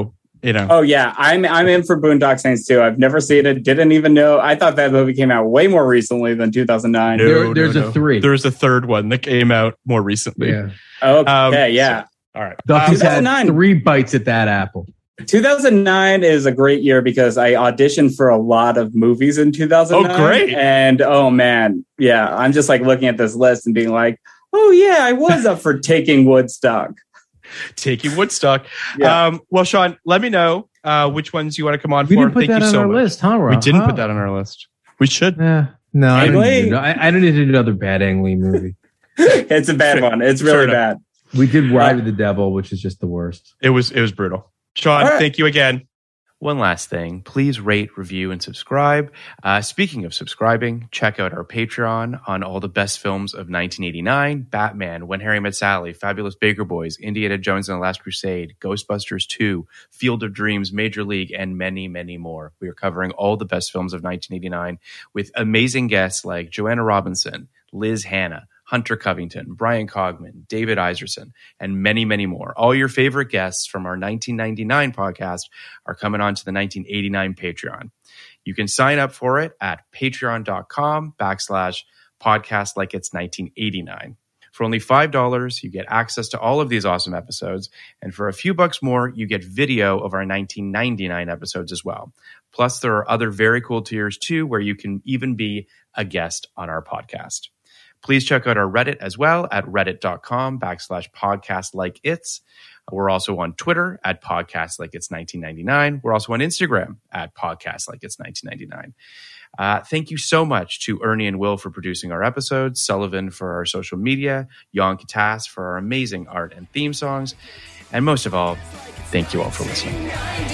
Oh yeah, I'm in for Boondock Saints too. I've never seen it. Didn't even know. I thought that movie came out way more recently than 2009. There's a 3. There's a third one that came out more recently. Yeah. Okay, yeah. All right. Duffy's had 3 bites at that apple. 2009 is a great year because I auditioned for a lot of movies in 2009. Oh, great. And oh man, yeah, I'm just like looking at this list and being like, oh yeah, I was up for Taking Woodstock. Taking Woodstock. Yeah. Well, Sean, let me know which ones you want to come on We for. didn't put Thank that you on so our much. list, huh, Rob? We didn't put that on our list. We should. Yeah. No, I Anyway. don't need to do another bad Ang Lee movie. It's a bad one. It's really bad. We did Ride with the Devil, which is just the worst. It was brutal. Sean, right. Thank you again. One last thing, please rate, review, and subscribe. Speaking of subscribing, check out our Patreon on all the best films of 1989, Batman, When Harry Met Sally, Fabulous Baker Boys, Indiana Jones and the Last Crusade, Ghostbusters 2, Field of Dreams, Major League, and many, many more. We are covering all the best films of 1989 with amazing guests like Joanna Robinson, Liz Hanna, Hunter Covington, Brian Cogman, David Iserson, and many, many more. All your favorite guests from our 1999 podcast are coming on to the 1989 Patreon. You can sign up for it at patreon.com/podcast like it's 1989. For only $5, you get access to all of these awesome episodes. And for a few bucks more, you get video of our 1999 episodes as well. Plus, there are other very cool tiers too, where you can even be a guest on our podcast. Please check out our Reddit as well at reddit.com/podcastlikeits. We're also on Twitter at podcastlikeits1999. We're also on Instagram at podcastlikeits1999. Thank you so much to Ernie and Will for producing our episodes, Sullivan for our social media, Jan Katas for our amazing art and theme songs, and most of all, thank you all for listening.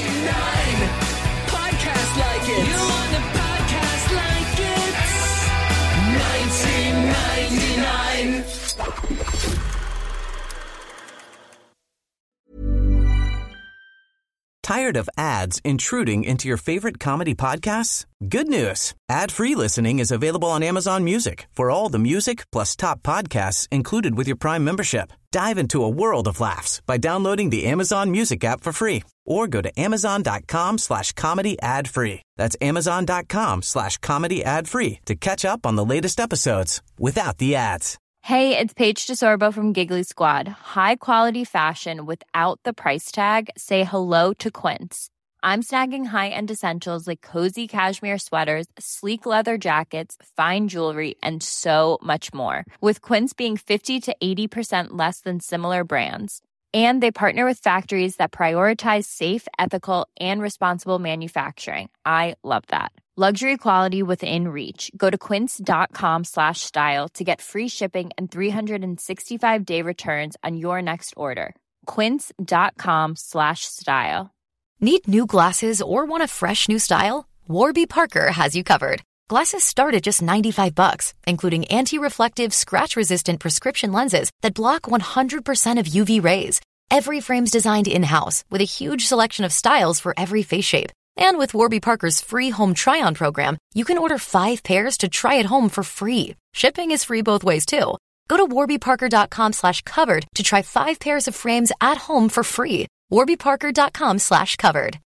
Podcast like it. You want a podcast like it? 1999. Tired of ads intruding into your favorite comedy podcasts? Good news. Ad-free listening is available on Amazon Music for all the music plus top podcasts included with your Prime membership. Dive into a world of laughs by downloading the Amazon Music app for free or go to amazon.com/comedy ad-free. That's amazon.com/comedy ad-free to catch up on the latest episodes without the ads. Hey, it's Paige DeSorbo from Giggly Squad. High quality fashion without the price tag. Say hello to Quince. I'm snagging high-end essentials like cozy cashmere sweaters, sleek leather jackets, fine jewelry, and so much more. With Quince being 50 to 80% less than similar brands. And they partner with factories that prioritize safe, ethical, and responsible manufacturing. I love that. Luxury quality within reach. Go to quince.com/style to get free shipping and 365-day returns on your next order. Quince.com/style. Need new glasses or want a fresh new style? Warby Parker has you covered. Glasses start at just $95, including anti-reflective, scratch-resistant prescription lenses that block 100% of UV rays. Every frame's designed in-house with a huge selection of styles for every face shape. And with Warby Parker's free home try-on program, you can order 5 pairs to try at home for free. Shipping is free both ways, too. Go to warbyparker.com/covered to try 5 pairs of frames at home for free. warbyparker.com/covered.